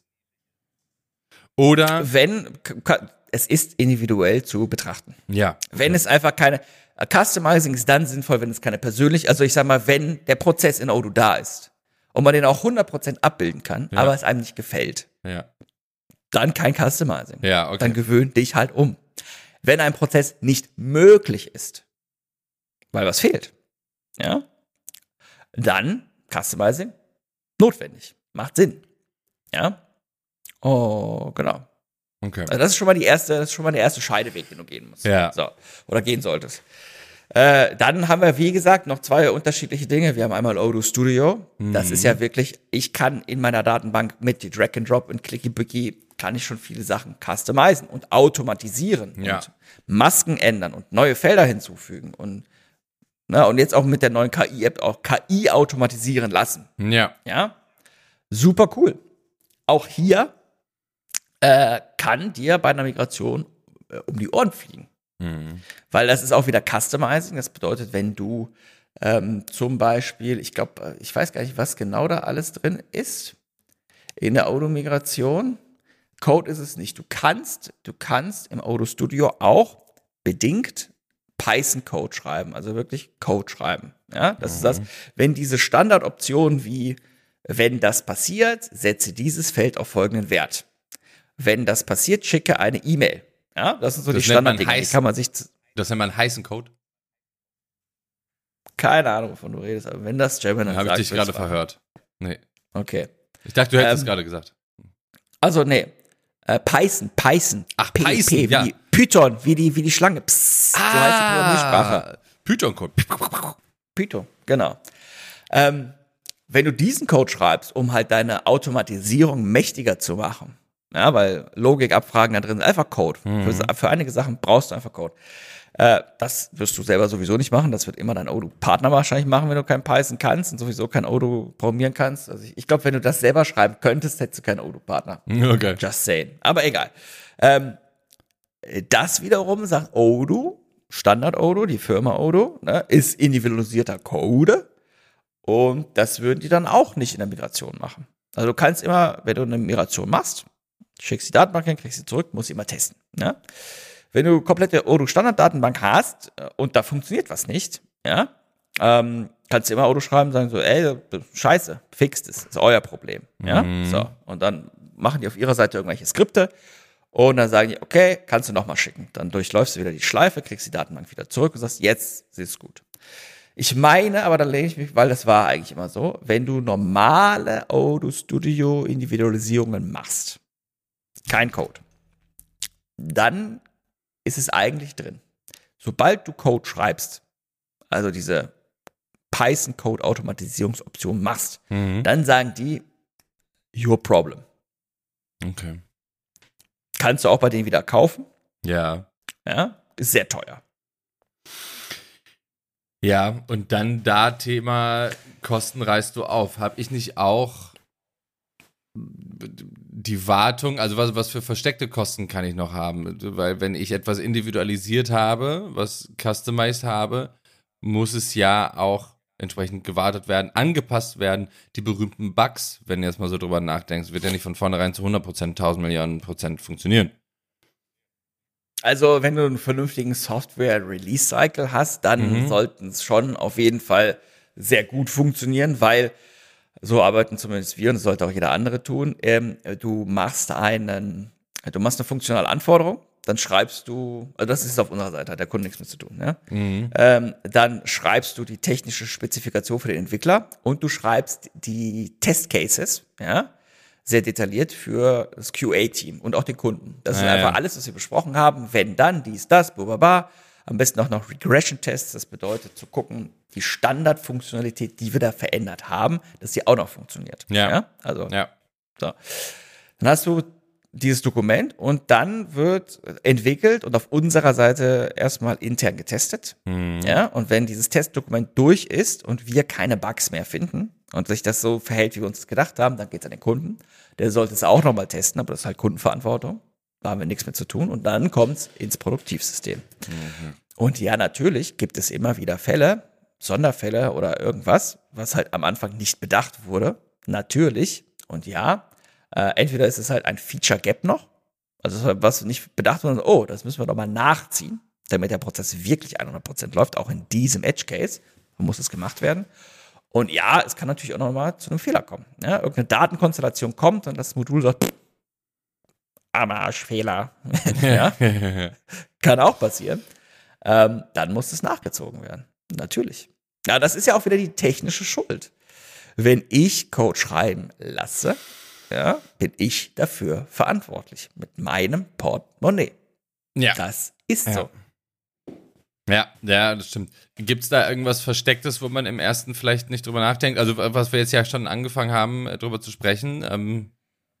Oder? Wenn, es ist individuell zu betrachten. Ja. Wenn es einfach keine, Customizing ist dann sinnvoll, wenn es keine persönlich, also ich sag mal, wenn der Prozess in Odoo da ist und man den auch hundert Prozent abbilden kann, Ja. aber es einem nicht gefällt, Ja. dann kein Customizing. Ja, okay. Dann gewöhn dich halt um. Wenn ein Prozess nicht möglich ist, weil was fehlt, ja, dann Customizing notwendig. Macht Sinn. Ja. Oh, genau. Okay. Also das ist schon mal die erste, das ist schon mal der erste Scheideweg, den du gehen musst. Ja. So. Oder gehen solltest. Äh, dann haben wir, wie gesagt, noch zwei unterschiedliche Dinge. Wir haben einmal Odoo Studio. Das Mhm. ist ja wirklich, ich kann in meiner Datenbank mit die Drag and Drop und Clicky Boogie kann ich schon viele Sachen customizen und automatisieren Ja. und Masken ändern und neue Felder hinzufügen und na, und jetzt auch mit der neuen K I-App auch K I automatisieren lassen. Ja. Ja, super cool. Auch hier äh, kann dir bei einer Migration äh, um die Ohren fliegen. Mhm. Weil das ist auch wieder Customizing. Das bedeutet, wenn du ähm, zum Beispiel, ich glaube, ich weiß gar nicht, was genau da alles drin ist in der Odoo-Migration. Code ist es nicht. Du kannst, du kannst im Odoo Studio auch bedingt Python-Code schreiben, also wirklich Code schreiben. Ja, das ist das. Wenn diese Standardoptionen wie, wenn das passiert, setze dieses Feld auf folgenden Wert. Wenn das passiert, schicke eine E-Mail. Ja, das sind so Das die nennt man Standarddinge. Die heiß- kann man sich, Das nennt man heißen Code. keine Ahnung, wovon du redest, aber wenn das Gemini Dann habe ich sagt, dich wird's gerade wahr. verhört. Nee. Okay. Ich dachte, du hättest es Ähm, gerade gesagt. Also, nee. Äh, Python, Python. Ach, P, Python, P, wie ja. die Python, wie die, wie die Schlange. Psst, so heißt die Programmiersprache. Python-Code. Python, genau. Ähm, wenn du diesen Code schreibst, um halt deine Automatisierung mächtiger zu machen, ja, weil Logikabfragen da drin sind einfach Code. Mhm. Für, für einige Sachen brauchst du einfach Code. Äh, das wirst du selber sowieso nicht machen. Das wird immer dein Odoo-Partner wahrscheinlich machen, wenn du kein Python kannst und sowieso kein Odoo programmieren kannst. Also ich, ich glaube, wenn du das selber schreiben könntest, hättest du keinen Odoo-Partner. Okay. Just saying. Aber egal. Ähm, das wiederum sagt Odoo, Standard Odoo, die Firma Odoo, ne, ist individualisierter Code. Und das würden die dann auch nicht in der Migration machen. Also du kannst immer, wenn du eine Migration machst, schickst die Datenbank hin, kriegst sie zurück, musst sie immer testen. Ne? Wenn du komplette Odoo-Standard-Datenbank hast und da funktioniert was nicht, ja, ähm, kannst du immer Odoo schreiben und sagen so, ey, scheiße, fixt es, ist euer Problem. Ja, Mhm. so. Und dann machen die auf ihrer Seite irgendwelche Skripte und dann sagen die, okay, kannst du nochmal schicken. Dann durchläufst du wieder die Schleife, kriegst die Datenbank wieder zurück und sagst, jetzt ist es gut. Ich meine, aber dann lehne ich mich, weil das war eigentlich immer so, wenn du normale Odoo Studio Individualisierungen machst, kein Code, dann ist es eigentlich drin. Sobald du Code schreibst, also diese Python-Code-Automatisierungsoption machst, Mhm. dann sagen die, your problem. Okay. Kannst du auch bei denen wieder kaufen, Ja. ja, ist sehr teuer. Ja, und dann da Thema Kosten reißt du auf. Habe ich nicht auch die Wartung, also was, was für versteckte Kosten kann ich noch haben? Weil wenn ich etwas individualisiert habe, was customized habe, muss es ja auch entsprechend gewartet werden, angepasst werden. Die berühmten Bugs, wenn du jetzt mal so drüber nachdenkst, wird ja nicht von vornherein zu hundert Prozent, tausend Millionen Prozent funktionieren. Also, wenn du einen vernünftigen Software-Release-Cycle hast, dann Mhm. sollten es schon auf jeden Fall sehr gut funktionieren, weil so arbeiten zumindest wir und das sollte auch jeder andere tun. Ähm, du machst einen, du machst eine funktionale Anforderung, dann schreibst du, also das ist auf unserer Seite, hat der Kunde nichts mit zu tun, ja? Mhm. Ähm, dann schreibst du die technische Spezifikation für den Entwickler und du schreibst die Testcases, ja, sehr detailliert für das Q A-Team und auch den Kunden. Das ist Ja, einfach ja. alles, was wir besprochen haben. Wenn dann, dies, das, blablabla. Am besten auch noch Regression-Tests. Das bedeutet zu gucken, die Standardfunktionalität, die wir da verändert haben, dass die auch noch funktioniert. Ja. Also, Ja. so. Dann hast du dieses Dokument und dann wird entwickelt und auf unserer Seite erstmal intern getestet. Mhm. Ja, und wenn dieses Testdokument durch ist und wir keine Bugs mehr finden und sich das so verhält, wie wir uns das gedacht haben, dann geht es an den Kunden. Der sollte es auch nochmal testen, aber das ist halt Kundenverantwortung. Da haben wir nichts mehr zu tun. Und dann kommt es ins Produktivsystem. Mhm. Und ja, natürlich gibt es immer wieder Fälle, Sonderfälle oder irgendwas, was halt am Anfang nicht bedacht wurde. Natürlich. Und ja, äh, entweder ist es halt ein Feature Gap noch, also was nicht bedacht wurde, oh, das müssen wir doch mal nachziehen, damit der Prozess wirklich hundert Prozent läuft, auch in diesem Edge Case, muss es gemacht werden. Und ja, es kann natürlich auch noch mal zu einem Fehler kommen. Ja, irgendeine Datenkonstellation kommt und das Modul sagt, pff, am Arsch, Fehler. Ja, kann auch passieren. Ähm, dann muss es nachgezogen werden. Natürlich. Ja, das ist ja auch wieder die technische Schuld. Wenn ich Code schreiben lasse, ja, bin ich dafür verantwortlich. Mit meinem Portemonnaie. Ja. Das ist Ja. so. Ja, ja, das stimmt. Gibt es da irgendwas Verstecktes, wo man im ersten vielleicht nicht drüber nachdenkt? Also, was wir jetzt ja schon angefangen haben, äh, drüber zu sprechen. Ähm,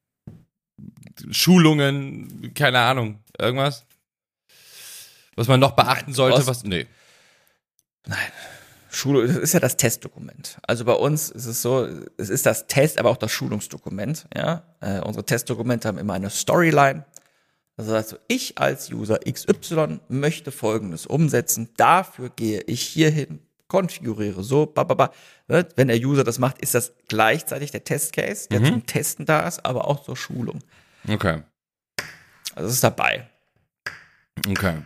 Schulungen, keine Ahnung, irgendwas? Was man noch beachten sollte, was- was. Nee. Schule, das ist ja das Testdokument. Also bei uns ist es so, es ist das Test, aber auch das Schulungsdokument. Ja, äh, unsere Testdokumente haben immer eine Storyline. Also sagst du, ich als User X Y möchte Folgendes umsetzen. Dafür gehe ich hier hin, konfiguriere so, bababa. Ne? Wenn der User das macht, ist das gleichzeitig der Testcase, der Mhm. zum Testen da ist, aber auch zur Schulung. Okay. Also es ist dabei. Okay.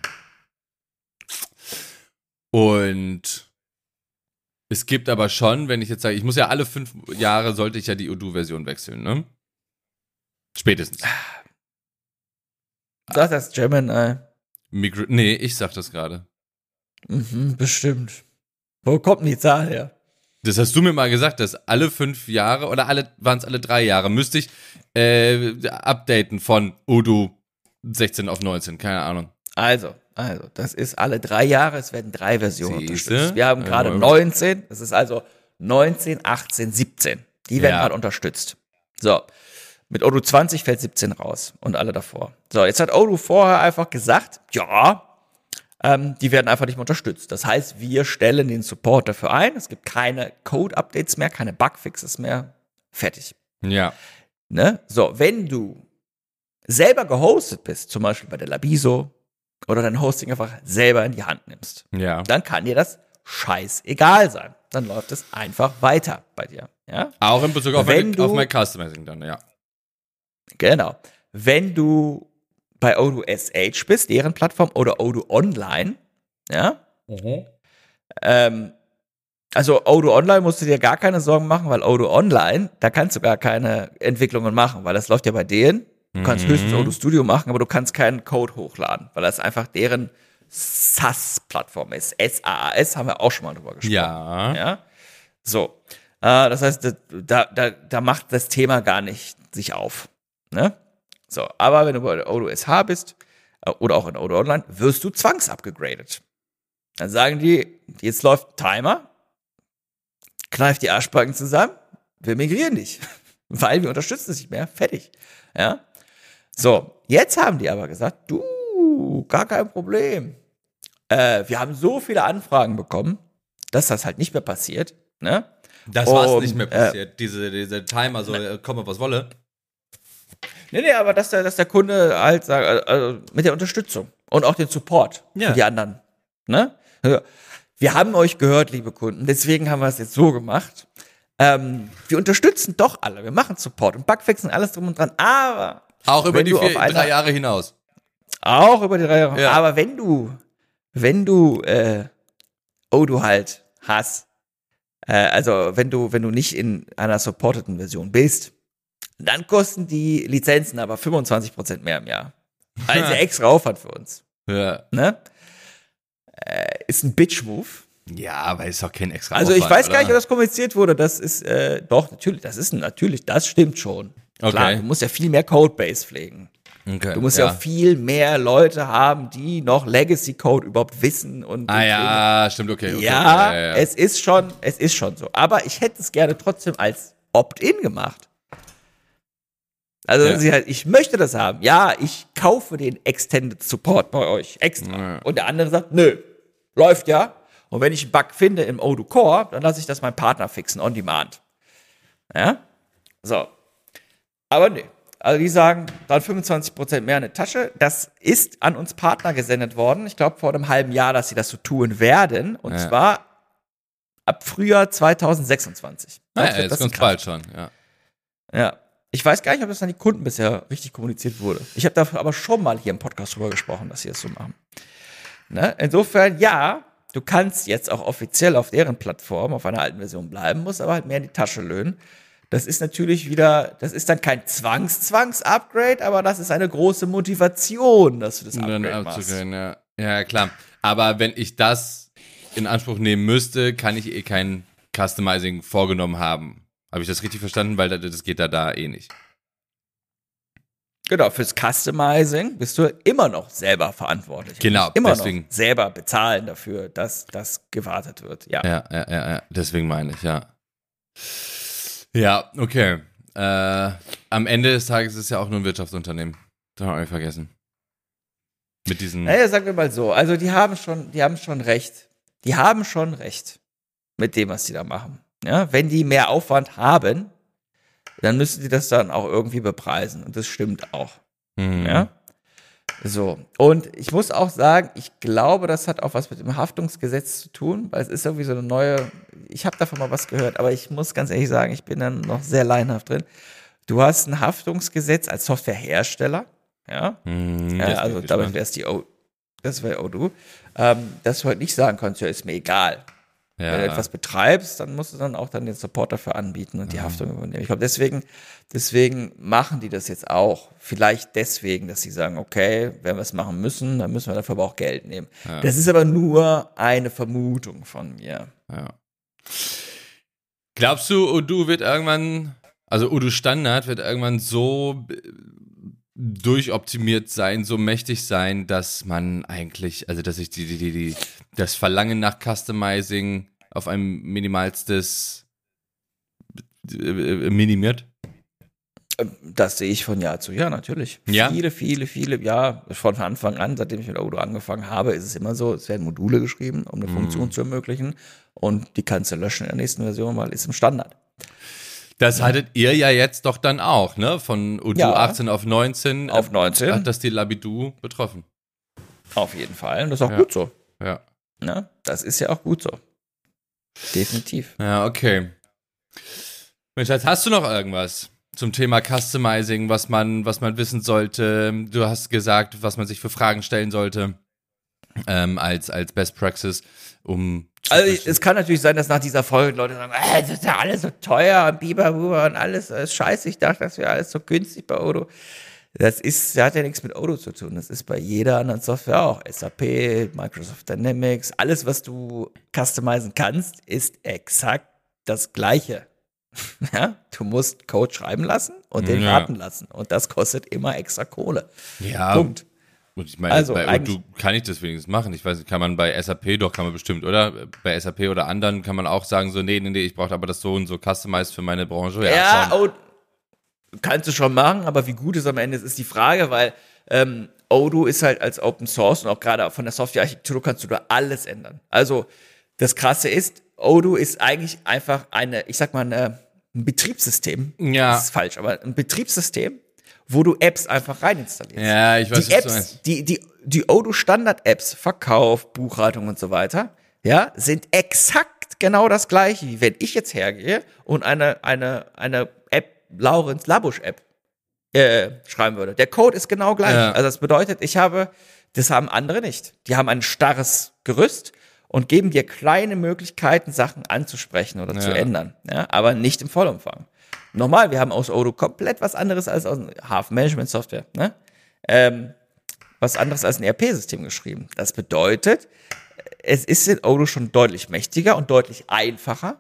Und es gibt aber schon, wenn ich jetzt sage, ich muss ja alle fünf Jahre, sollte ich ja die Odoo-Version wechseln, ne? Spätestens. Das ist Gemini. Migr nee, ich sag das gerade. Mhm, bestimmt. Wo kommt denn die Zahl her? Das hast du mir mal gesagt, dass alle fünf Jahre oder alle waren es alle drei Jahre, müsste ich äh, updaten von Odoo sechzehn auf neunzehn, keine Ahnung. Also, also, das ist alle drei Jahre, es werden drei Versionen Siehste? unterstützt. Wir haben gerade Ja. neunzehn, das ist also neunzehn, achtzehn, siebzehn. Die werden Ja. gerade unterstützt. So, mit Odoo zwanzig fällt siebzehn raus und alle davor. So, jetzt hat Odoo vorher einfach gesagt, ja, ähm, die werden einfach nicht mehr unterstützt. Das heißt, wir stellen den Support dafür ein. Es gibt keine Code-Updates mehr, keine Bugfixes mehr. Fertig. Ja. Ne? So, wenn du selber gehostet bist, zum Beispiel bei der Labiso, oder dein Hosting einfach selber in die Hand nimmst, Ja. dann kann dir das scheißegal sein. Dann läuft es einfach weiter bei dir. Ja? Auch in Bezug auf, Wenn meine, du- auf mein Customizing dann, ja. Genau. Wenn du bei Odoo S H bist, deren Plattform, oder Odoo Online, ja, ähm, also Odoo Online musst du dir gar keine Sorgen machen, weil Odoo Online, da kannst du gar keine Entwicklungen machen, weil das läuft ja bei denen. Du kannst Mhm. höchstens Odoo Studio machen, aber du kannst keinen Code hochladen, weil das einfach deren SaaS-Plattform ist. S A A S haben wir auch schon mal drüber gesprochen. Ja. Ja. So. Äh, das heißt, da, da, da macht das Thema gar nicht sich auf. Ne? So, aber wenn du bei Odoo S H bist, äh, oder auch in Odoo Online, wirst du zwangsupgegradet. Dann sagen die, jetzt läuft ein Timer, kneift die Arschbacken zusammen, wir migrieren dich, weil wir unterstützen es nicht mehr, fertig. Ja. So, jetzt haben die aber gesagt, du, gar kein Problem. Äh, wir haben so viele Anfragen bekommen, dass das halt nicht mehr passiert. Ne? Das war's Um, nicht mehr passiert. diese, diese Timer, so, äh, komme was wolle. Nee, nee, aber dass der, dass der Kunde halt sagt, also mit der Unterstützung und auch den Support Ja. für die anderen. Ne? Also, wir haben euch gehört, liebe Kunden, deswegen haben wir es jetzt so gemacht. Ähm, wir unterstützen doch alle, wir machen Support und Bugfixen, alles drum und dran, aber Auch über wenn die du vier, auf einer- drei Jahre hinaus. auch über die Reihe. Ja. Aber wenn du, wenn du, äh, Odoo halt hast, äh, also wenn du, wenn du nicht in einer supporteten Version bist, dann kosten die Lizenzen aber fünfundzwanzig Prozent mehr im Jahr. Also extra Aufwand für uns. Ja. Ne? Äh, ist ein Bitch-Move. Ja, aber ist doch kein extra Also ich Aufwand, weiß gar nicht, ob oder? das kommuniziert wurde. Das ist, äh, doch, natürlich, das ist natürlich, das stimmt schon. Klar, Okay. du musst ja viel mehr Codebase pflegen. Okay. Du musst ja. auch viel mehr Leute haben, die noch Legacy-Code überhaupt wissen und Ah ja, stimmt, okay. okay ja, okay, ja, ja. es ist schon, es ist schon so. Aber ich hätte es gerne trotzdem als Opt-in gemacht. Also Ja. sie halt, ich möchte das haben. Ja, ich kaufe den Extended Support bei euch extra. Ja. Und der andere sagt, nö, läuft ja. Und wenn ich einen Bug finde im Odoo Core, dann lasse ich das meinem Partner fixen, on demand. Ja? So. Aber nee. Also die sagen, dann fünfundzwanzig Prozent mehr in die Tasche. Das ist an uns Partner gesendet worden. Ich glaube vor einem halben Jahr, dass sie das so tun werden. Und Ja. zwar ab Frühjahr zweitausendsechsundzwanzig. Ah, Dann ja, tritt jetzt das in ganz Kraft. bald schon, ja. Ja. Ich weiß gar nicht, ob das an die Kunden bisher richtig kommuniziert wurde. Ich habe da aber schon mal hier im Podcast drüber gesprochen, dass sie das so machen. Ne? Insofern, ja, du kannst jetzt auch offiziell auf deren Plattform, auf einer alten Version bleiben, musst aber halt mehr in die Tasche löhnen. Das ist natürlich wieder, das ist dann kein Zwangs-Zwangs-Upgrade, aber das ist eine große Motivation, dass du das Um dann Upgrade machst. abzugehen, ja. Ja, klar. Aber wenn ich das in Anspruch nehmen müsste, kann ich eh kein Customizing vorgenommen haben. Habe ich das richtig verstanden? Weil das, das geht da, da eh nicht. Genau, fürs Customizing bist du immer noch selber verantwortlich. Genau, Du musst immer deswegen. noch selber bezahlen dafür, dass das gewartet wird. Ja. Ja, ja, ja, ja. Deswegen meine ich, ja. Ja, okay. Äh, am Ende des Tages ist es ja auch nur ein Wirtschaftsunternehmen. Das haben wir nicht vergessen. Mit diesen. Naja, sagen wir mal so. Also die haben schon, die haben schon recht. Die haben schon recht mit dem, was die da machen. Ja, wenn die mehr Aufwand haben, dann müssen die das dann auch irgendwie bepreisen. Und das stimmt auch. Mhm. Ja. So. Und ich muss auch sagen, ich glaube, das hat auch was mit dem Haftungsgesetz zu tun, weil es ist irgendwie so eine neue, ich habe davon mal was gehört, aber ich muss ganz ehrlich sagen, ich bin dann noch sehr laienhaft drin. Du hast ein Haftungsgesetz als Softwarehersteller, ja, Mhm, ja jetzt bin also ich damit gespannt. wäre es die O, das wäre Odoo, ähm, dass du halt nicht sagen kannst, ja, ist mir egal. Ja. Wenn du etwas betreibst, dann musst du dann auch dann den Support dafür anbieten und die Haftung übernehmen. Ich glaube, deswegen, deswegen machen die das jetzt auch. Vielleicht deswegen, dass sie sagen, okay, wenn wir es machen müssen, dann müssen wir dafür aber auch Geld nehmen. Ja. Das ist aber nur eine Vermutung von mir. Ja. Glaubst du, Odoo wird irgendwann, also Odoo Standard wird irgendwann so äh, durchoptimiert sein, so mächtig sein, dass man eigentlich, also dass sich die, die, die, die, das Verlangen nach Customizing auf ein minimalstes äh, minimiert? Das sehe ich von Jahr zu Jahr natürlich. Ja? Viele, viele, viele, ja, von Anfang an, seitdem ich mit Odoo angefangen habe, ist es immer so, es werden Module geschrieben, um eine Funktion zu ermöglichen und die kannst du löschen in der nächsten Version, weil ist im Standard. Das hattet ihr ja jetzt doch dann auch, ne? Von Odoo Ja. achtzehn auf neunzehn. Auf neunzehn. Hat das die Labidoo betroffen. Auf jeden Fall. Und das ist auch Ja. gut so. Ja. Ne? Das ist ja auch gut so. Definitiv. Ja, okay. Mensch, jetzt hast du noch irgendwas zum Thema Customizing, was man, was man wissen sollte? Du hast gesagt, was man sich für Fragen stellen sollte ähm, als, als Best Practice, um zu Also ich, es kann natürlich sein, dass nach dieser Folge Leute sagen, äh, das ist ja alles so teuer, Biber, Buber und alles, das ist scheiße. Ich dachte, das wäre alles so günstig bei Odoo. Das ist, das hat ja nichts mit Odoo zu tun. Das ist bei jeder anderen Software auch. S A P, Microsoft Dynamics, alles, was du customizen kannst, ist exakt das Gleiche. Ja, du musst Code schreiben lassen und den Ja. warten lassen. Und das kostet immer extra Kohle. Ja, Punkt. und ich meine, Also, bei eigentlich- Odoo kann ich das wenigstens machen. Ich weiß nicht, kann man bei S A P doch, kann man bestimmt, oder? Bei S A P oder anderen kann man auch sagen, so, nee, nee, nee, ich brauche aber das so und so customized für meine Branche. Ja, schon. oh, kannst du schon machen, aber wie gut es am Ende ist, ist die Frage, weil ähm, Odoo ist halt als Open Source und auch gerade von der Softwarearchitektur kannst du da alles ändern. Also das Krasse ist, Odoo ist eigentlich einfach eine, ich sag mal, eine, ein Betriebssystem. Ja. Das ist falsch, aber ein Betriebssystem, wo du Apps einfach rein installierst. Ja, ich weiß, die was du Apps, meinst. die, die, die Odoo Standard-Apps, Verkauf, Buchhaltung und so weiter, ja, sind exakt genau das gleiche, wie wenn ich jetzt hergehe und eine, eine, eine App, Laurens Labusch-App, äh, schreiben würde. Der Code ist genau gleich. Ja. Also das bedeutet, ich habe, das haben andere nicht. Die haben ein starres Gerüst und geben dir kleine Möglichkeiten, Sachen anzusprechen oder zu Ja. ändern, ja, aber nicht im Vollumfang. Nochmal, wir haben aus Odoo komplett was anderes als aus Hafenmanagement-Software, ne? Ähm, was anderes als ein E R P-System geschrieben. Das bedeutet, es ist in Odoo schon deutlich mächtiger und deutlich einfacher,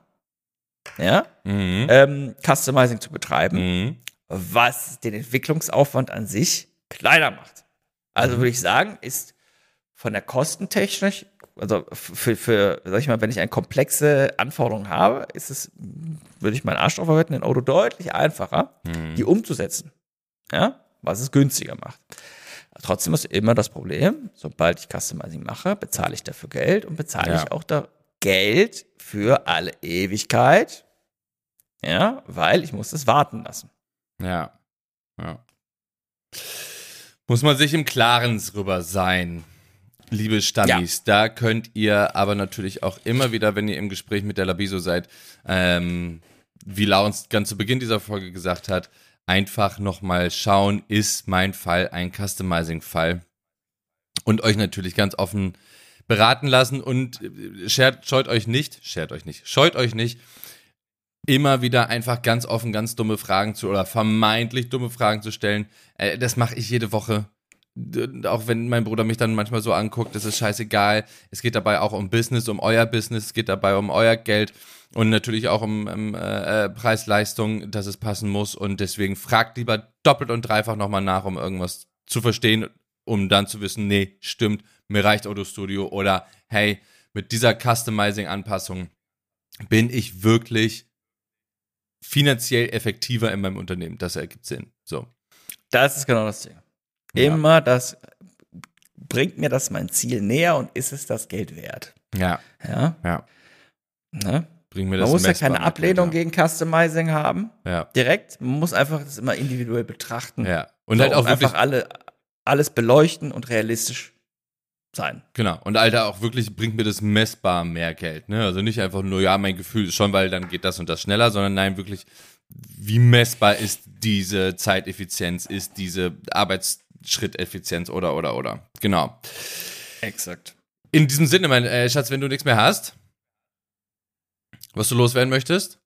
ja, Mhm. ähm, Customizing zu betreiben, Mhm. was den Entwicklungsaufwand an sich kleiner macht. Also würde ich sagen, ist von der Kostentechnik, also für, für, sag ich mal, wenn ich eine komplexe Anforderung habe, ist es, würde ich meinen Arsch drauf verwenden, in Odoo deutlich einfacher, die umzusetzen. Ja, was es günstiger macht. Trotzdem ist immer das Problem, sobald ich Customizing mache, bezahle ich dafür Geld und bezahle Ja. ich auch da Geld für alle Ewigkeit. Ja, weil ich muss das warten lassen. Ja. Ja. Muss man sich im Klaren drüber sein, liebe Stammis. Da könnt ihr aber natürlich auch immer wieder, wenn ihr im Gespräch mit der Labiso seid, ähm, wie Laurens ganz zu Beginn dieser Folge gesagt hat, einfach nochmal schauen, ist mein Fall ein Customizing-Fall? Und euch natürlich ganz offen beraten lassen und äh, schert, scheut euch nicht, schert euch nicht, scheut euch nicht, immer wieder einfach ganz offen, ganz dumme Fragen zu oder vermeintlich dumme Fragen zu stellen. Äh, das mache ich jede Woche. D- Auch wenn mein Bruder mich dann manchmal so anguckt, das ist scheißegal. Es geht dabei auch um Business, um euer Business, es geht dabei um euer Geld und natürlich auch um, um äh, Preis-Leistung, dass es passen muss. Und deswegen fragt lieber doppelt und dreifach nochmal nach, um irgendwas zu verstehen, um dann zu wissen, nee, stimmt, mir reicht Odoo Studio oder hey, mit dieser Customizing-Anpassung bin ich wirklich finanziell effektiver in meinem Unternehmen. Das ergibt Sinn. So. Das ist genau das Ding. Ja. Immer das, bringt mir das mein Ziel näher und ist es das Geld wert? Ja, Ja, ja. ne? Bring mir das Man muss ja messbar keine mit, Ablehnung ja. gegen Customizing haben, Ja, direkt. Man muss einfach das immer individuell betrachten. ja. Und So, halt auch wirklich, einfach alle, alles beleuchten und realistisch sein. genau. Und Alter, auch wirklich bringt mir das messbar mehr Geld, ne? Also nicht einfach nur, ja, mein Gefühl ist schon, weil dann geht das und das schneller, sondern nein, wirklich, wie messbar ist diese Zeiteffizienz, ist diese Arbeitsschritteffizienz oder, oder, oder. Genau. Exakt. In diesem Sinne, mein äh, Schatz, wenn du nichts mehr hast, was du loswerden möchtest?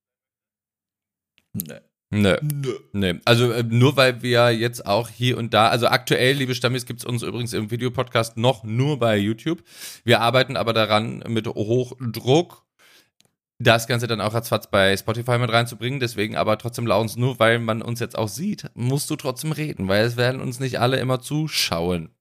Ne. Nö. Nee. Also äh, nur weil wir jetzt auch hier und da, also aktuell, liebe Stammis, gibt es uns übrigens im Videopodcast noch nur bei YouTube. Wir arbeiten aber daran mit Hochdruck, das Ganze dann auch ratzfatz bei Spotify mit reinzubringen. Deswegen aber trotzdem, Laurens, nur weil man uns jetzt auch sieht, musst du trotzdem reden, weil es werden uns nicht alle immer zuschauen.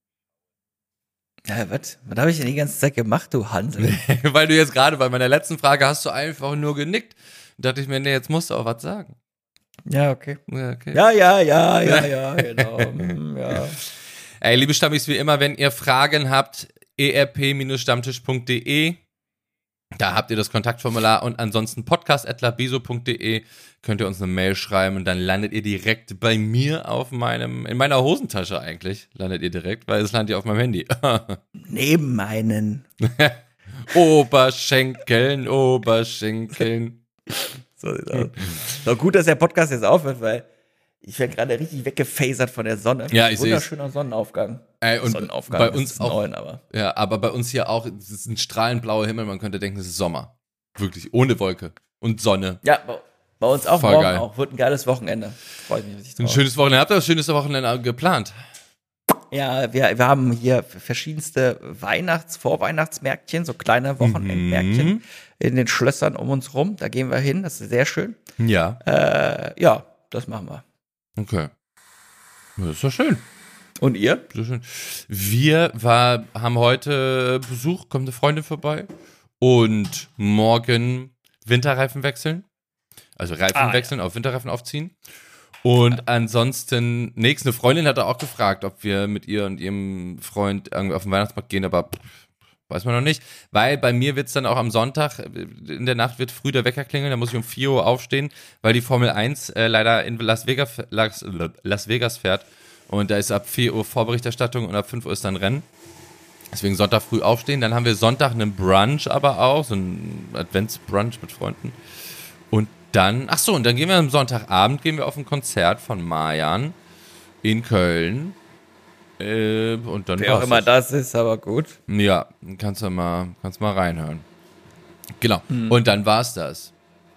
Ja, was? Was habe ich denn die ganze Zeit gemacht, du Hansel? Weil du jetzt gerade bei meiner letzten Frage hast du einfach nur genickt. Da dachte ich mir, nee, jetzt musst du auch was sagen. Ja, okay. Ja, okay. Ja, ja, ja, ja, ja, genau. Hm, ja. Ey, liebe Stammis, wie immer, wenn ihr Fragen habt, e r p stammtisch punkt d e, da habt ihr das Kontaktformular und ansonsten podcast at labiso punkt d e könnt ihr uns eine Mail schreiben und dann landet ihr direkt bei mir auf meinem, in meiner Hosentasche eigentlich, landet ihr direkt, weil es landet ihr auf meinem Handy. Neben meinen. Oberschenkeln, Oberschenkeln. So sieht's aus. So gut, dass der Podcast jetzt aufhört, weil ich werde gerade richtig weggefasert von der Sonne. Ja, ich sehe es. Wunderschöner Sonnenaufgang. Ey, und Sonnenaufgang bei ist uns auch, neun, aber. Ja, aber bei uns hier auch, es ist ein strahlend blauer Himmel, man könnte denken, es ist Sommer. Wirklich, ohne Wolke und Sonne. Ja, bei, bei uns auch Voll morgen geil. auch. Wird ein geiles Wochenende. Freue mich richtig Ein drauf. schönes Wochenende. Habt ihr das schönste Wochenende geplant? Ja, wir, wir haben hier verschiedenste Weihnachts-, Vorweihnachtsmärkchen, so kleine Wochenendmärkchen Mhm. in den Schlössern um uns rum. Da gehen wir hin, das ist sehr schön. Ja. Äh, ja, das machen wir. Okay. Das ist doch schön. Und ihr? So schön. Wir war, haben heute Besuch, kommt eine Freundin vorbei und morgen Winterreifen wechseln. Also Reifen Ah, wechseln, auf Winterreifen aufziehen. Und ansonsten, nächste Freundin hat auch gefragt, ob wir mit ihr und ihrem Freund irgendwie auf den Weihnachtsmarkt gehen, aber pff, weiß man noch nicht. Weil bei mir wird es dann auch am Sonntag, in der Nacht wird früh der Wecker klingeln, da muss ich um vier Uhr aufstehen, weil die Formel eins äh, leider in Las Vegas, Las, Las Vegas fährt. Und da ist ab vier Uhr Vorberichterstattung und ab fünf Uhr ist dann Rennen. Deswegen Sonntag früh aufstehen. Dann haben wir Sonntag einen Brunch aber auch, so ein Adventsbrunch mit Freunden. Und dann, ach so, und dann gehen wir am Sonntagabend gehen wir auf ein Konzert von Marjan in Köln. Äh, und dann Wer auch war's immer das ist, aber gut. Ja, kannst du mal, kannst mal reinhören. Genau. Hm. Und dann war's das.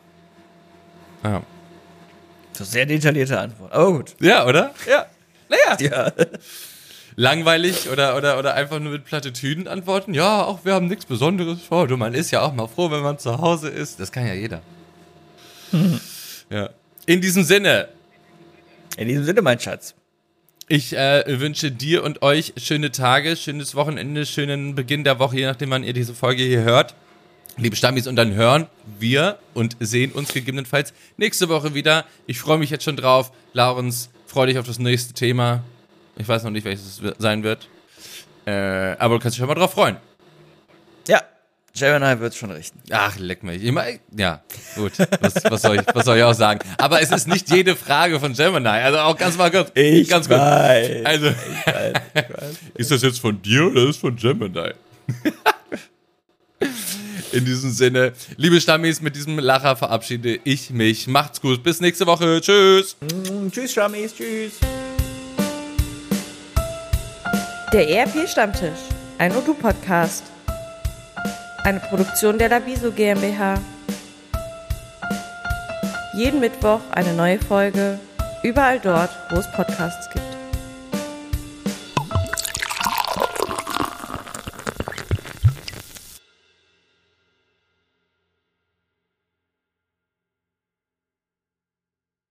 Ja. So sehr detaillierte Antwort. Aber gut. Ja, oder? Ja. Naja. Ja. Langweilig oder, oder, oder einfach nur mit Plattitüden antworten? Ja, auch wir haben nichts Besonderes vor. Du, man ist ja auch mal froh, wenn man zu Hause ist. Das kann ja jeder. Ja. In diesem Sinne, In diesem Sinne, mein Schatz. ich äh, wünsche dir und euch schöne Tage, schönes Wochenende, schönen Beginn der Woche, je nachdem, wann ihr diese Folge hier hört. Liebe Stammis, und dann hören wir und sehen uns gegebenenfalls nächste Woche wieder. Ich freue mich jetzt schon drauf. Laurens, freu dich auf das nächste Thema. Ich weiß noch nicht, welches es sein wird. Äh, aber du kannst dich schon mal drauf freuen. Ja. Gemini wird es schon richten. Ach, leck mich. Immer, ja, gut. Was, was, soll ich, was soll ich auch sagen? Aber es ist nicht jede Frage von Gemini. Also auch ganz mal kurz. Ich ganz weiß. Also, Ich weiß, ich weiß. ist das jetzt von dir oder ist von Gemini? In diesem Sinne, liebe Stammis, mit diesem Lacher verabschiede ich mich. Macht's gut. Bis nächste Woche. Tschüss. Mm, tschüss, Stammis. Tschüss. Der E R P-Stammtisch, ein Odoo-Podcast. Eine Produktion der Labiso GmbH. Jeden Mittwoch eine neue Folge, überall dort, wo es Podcasts gibt.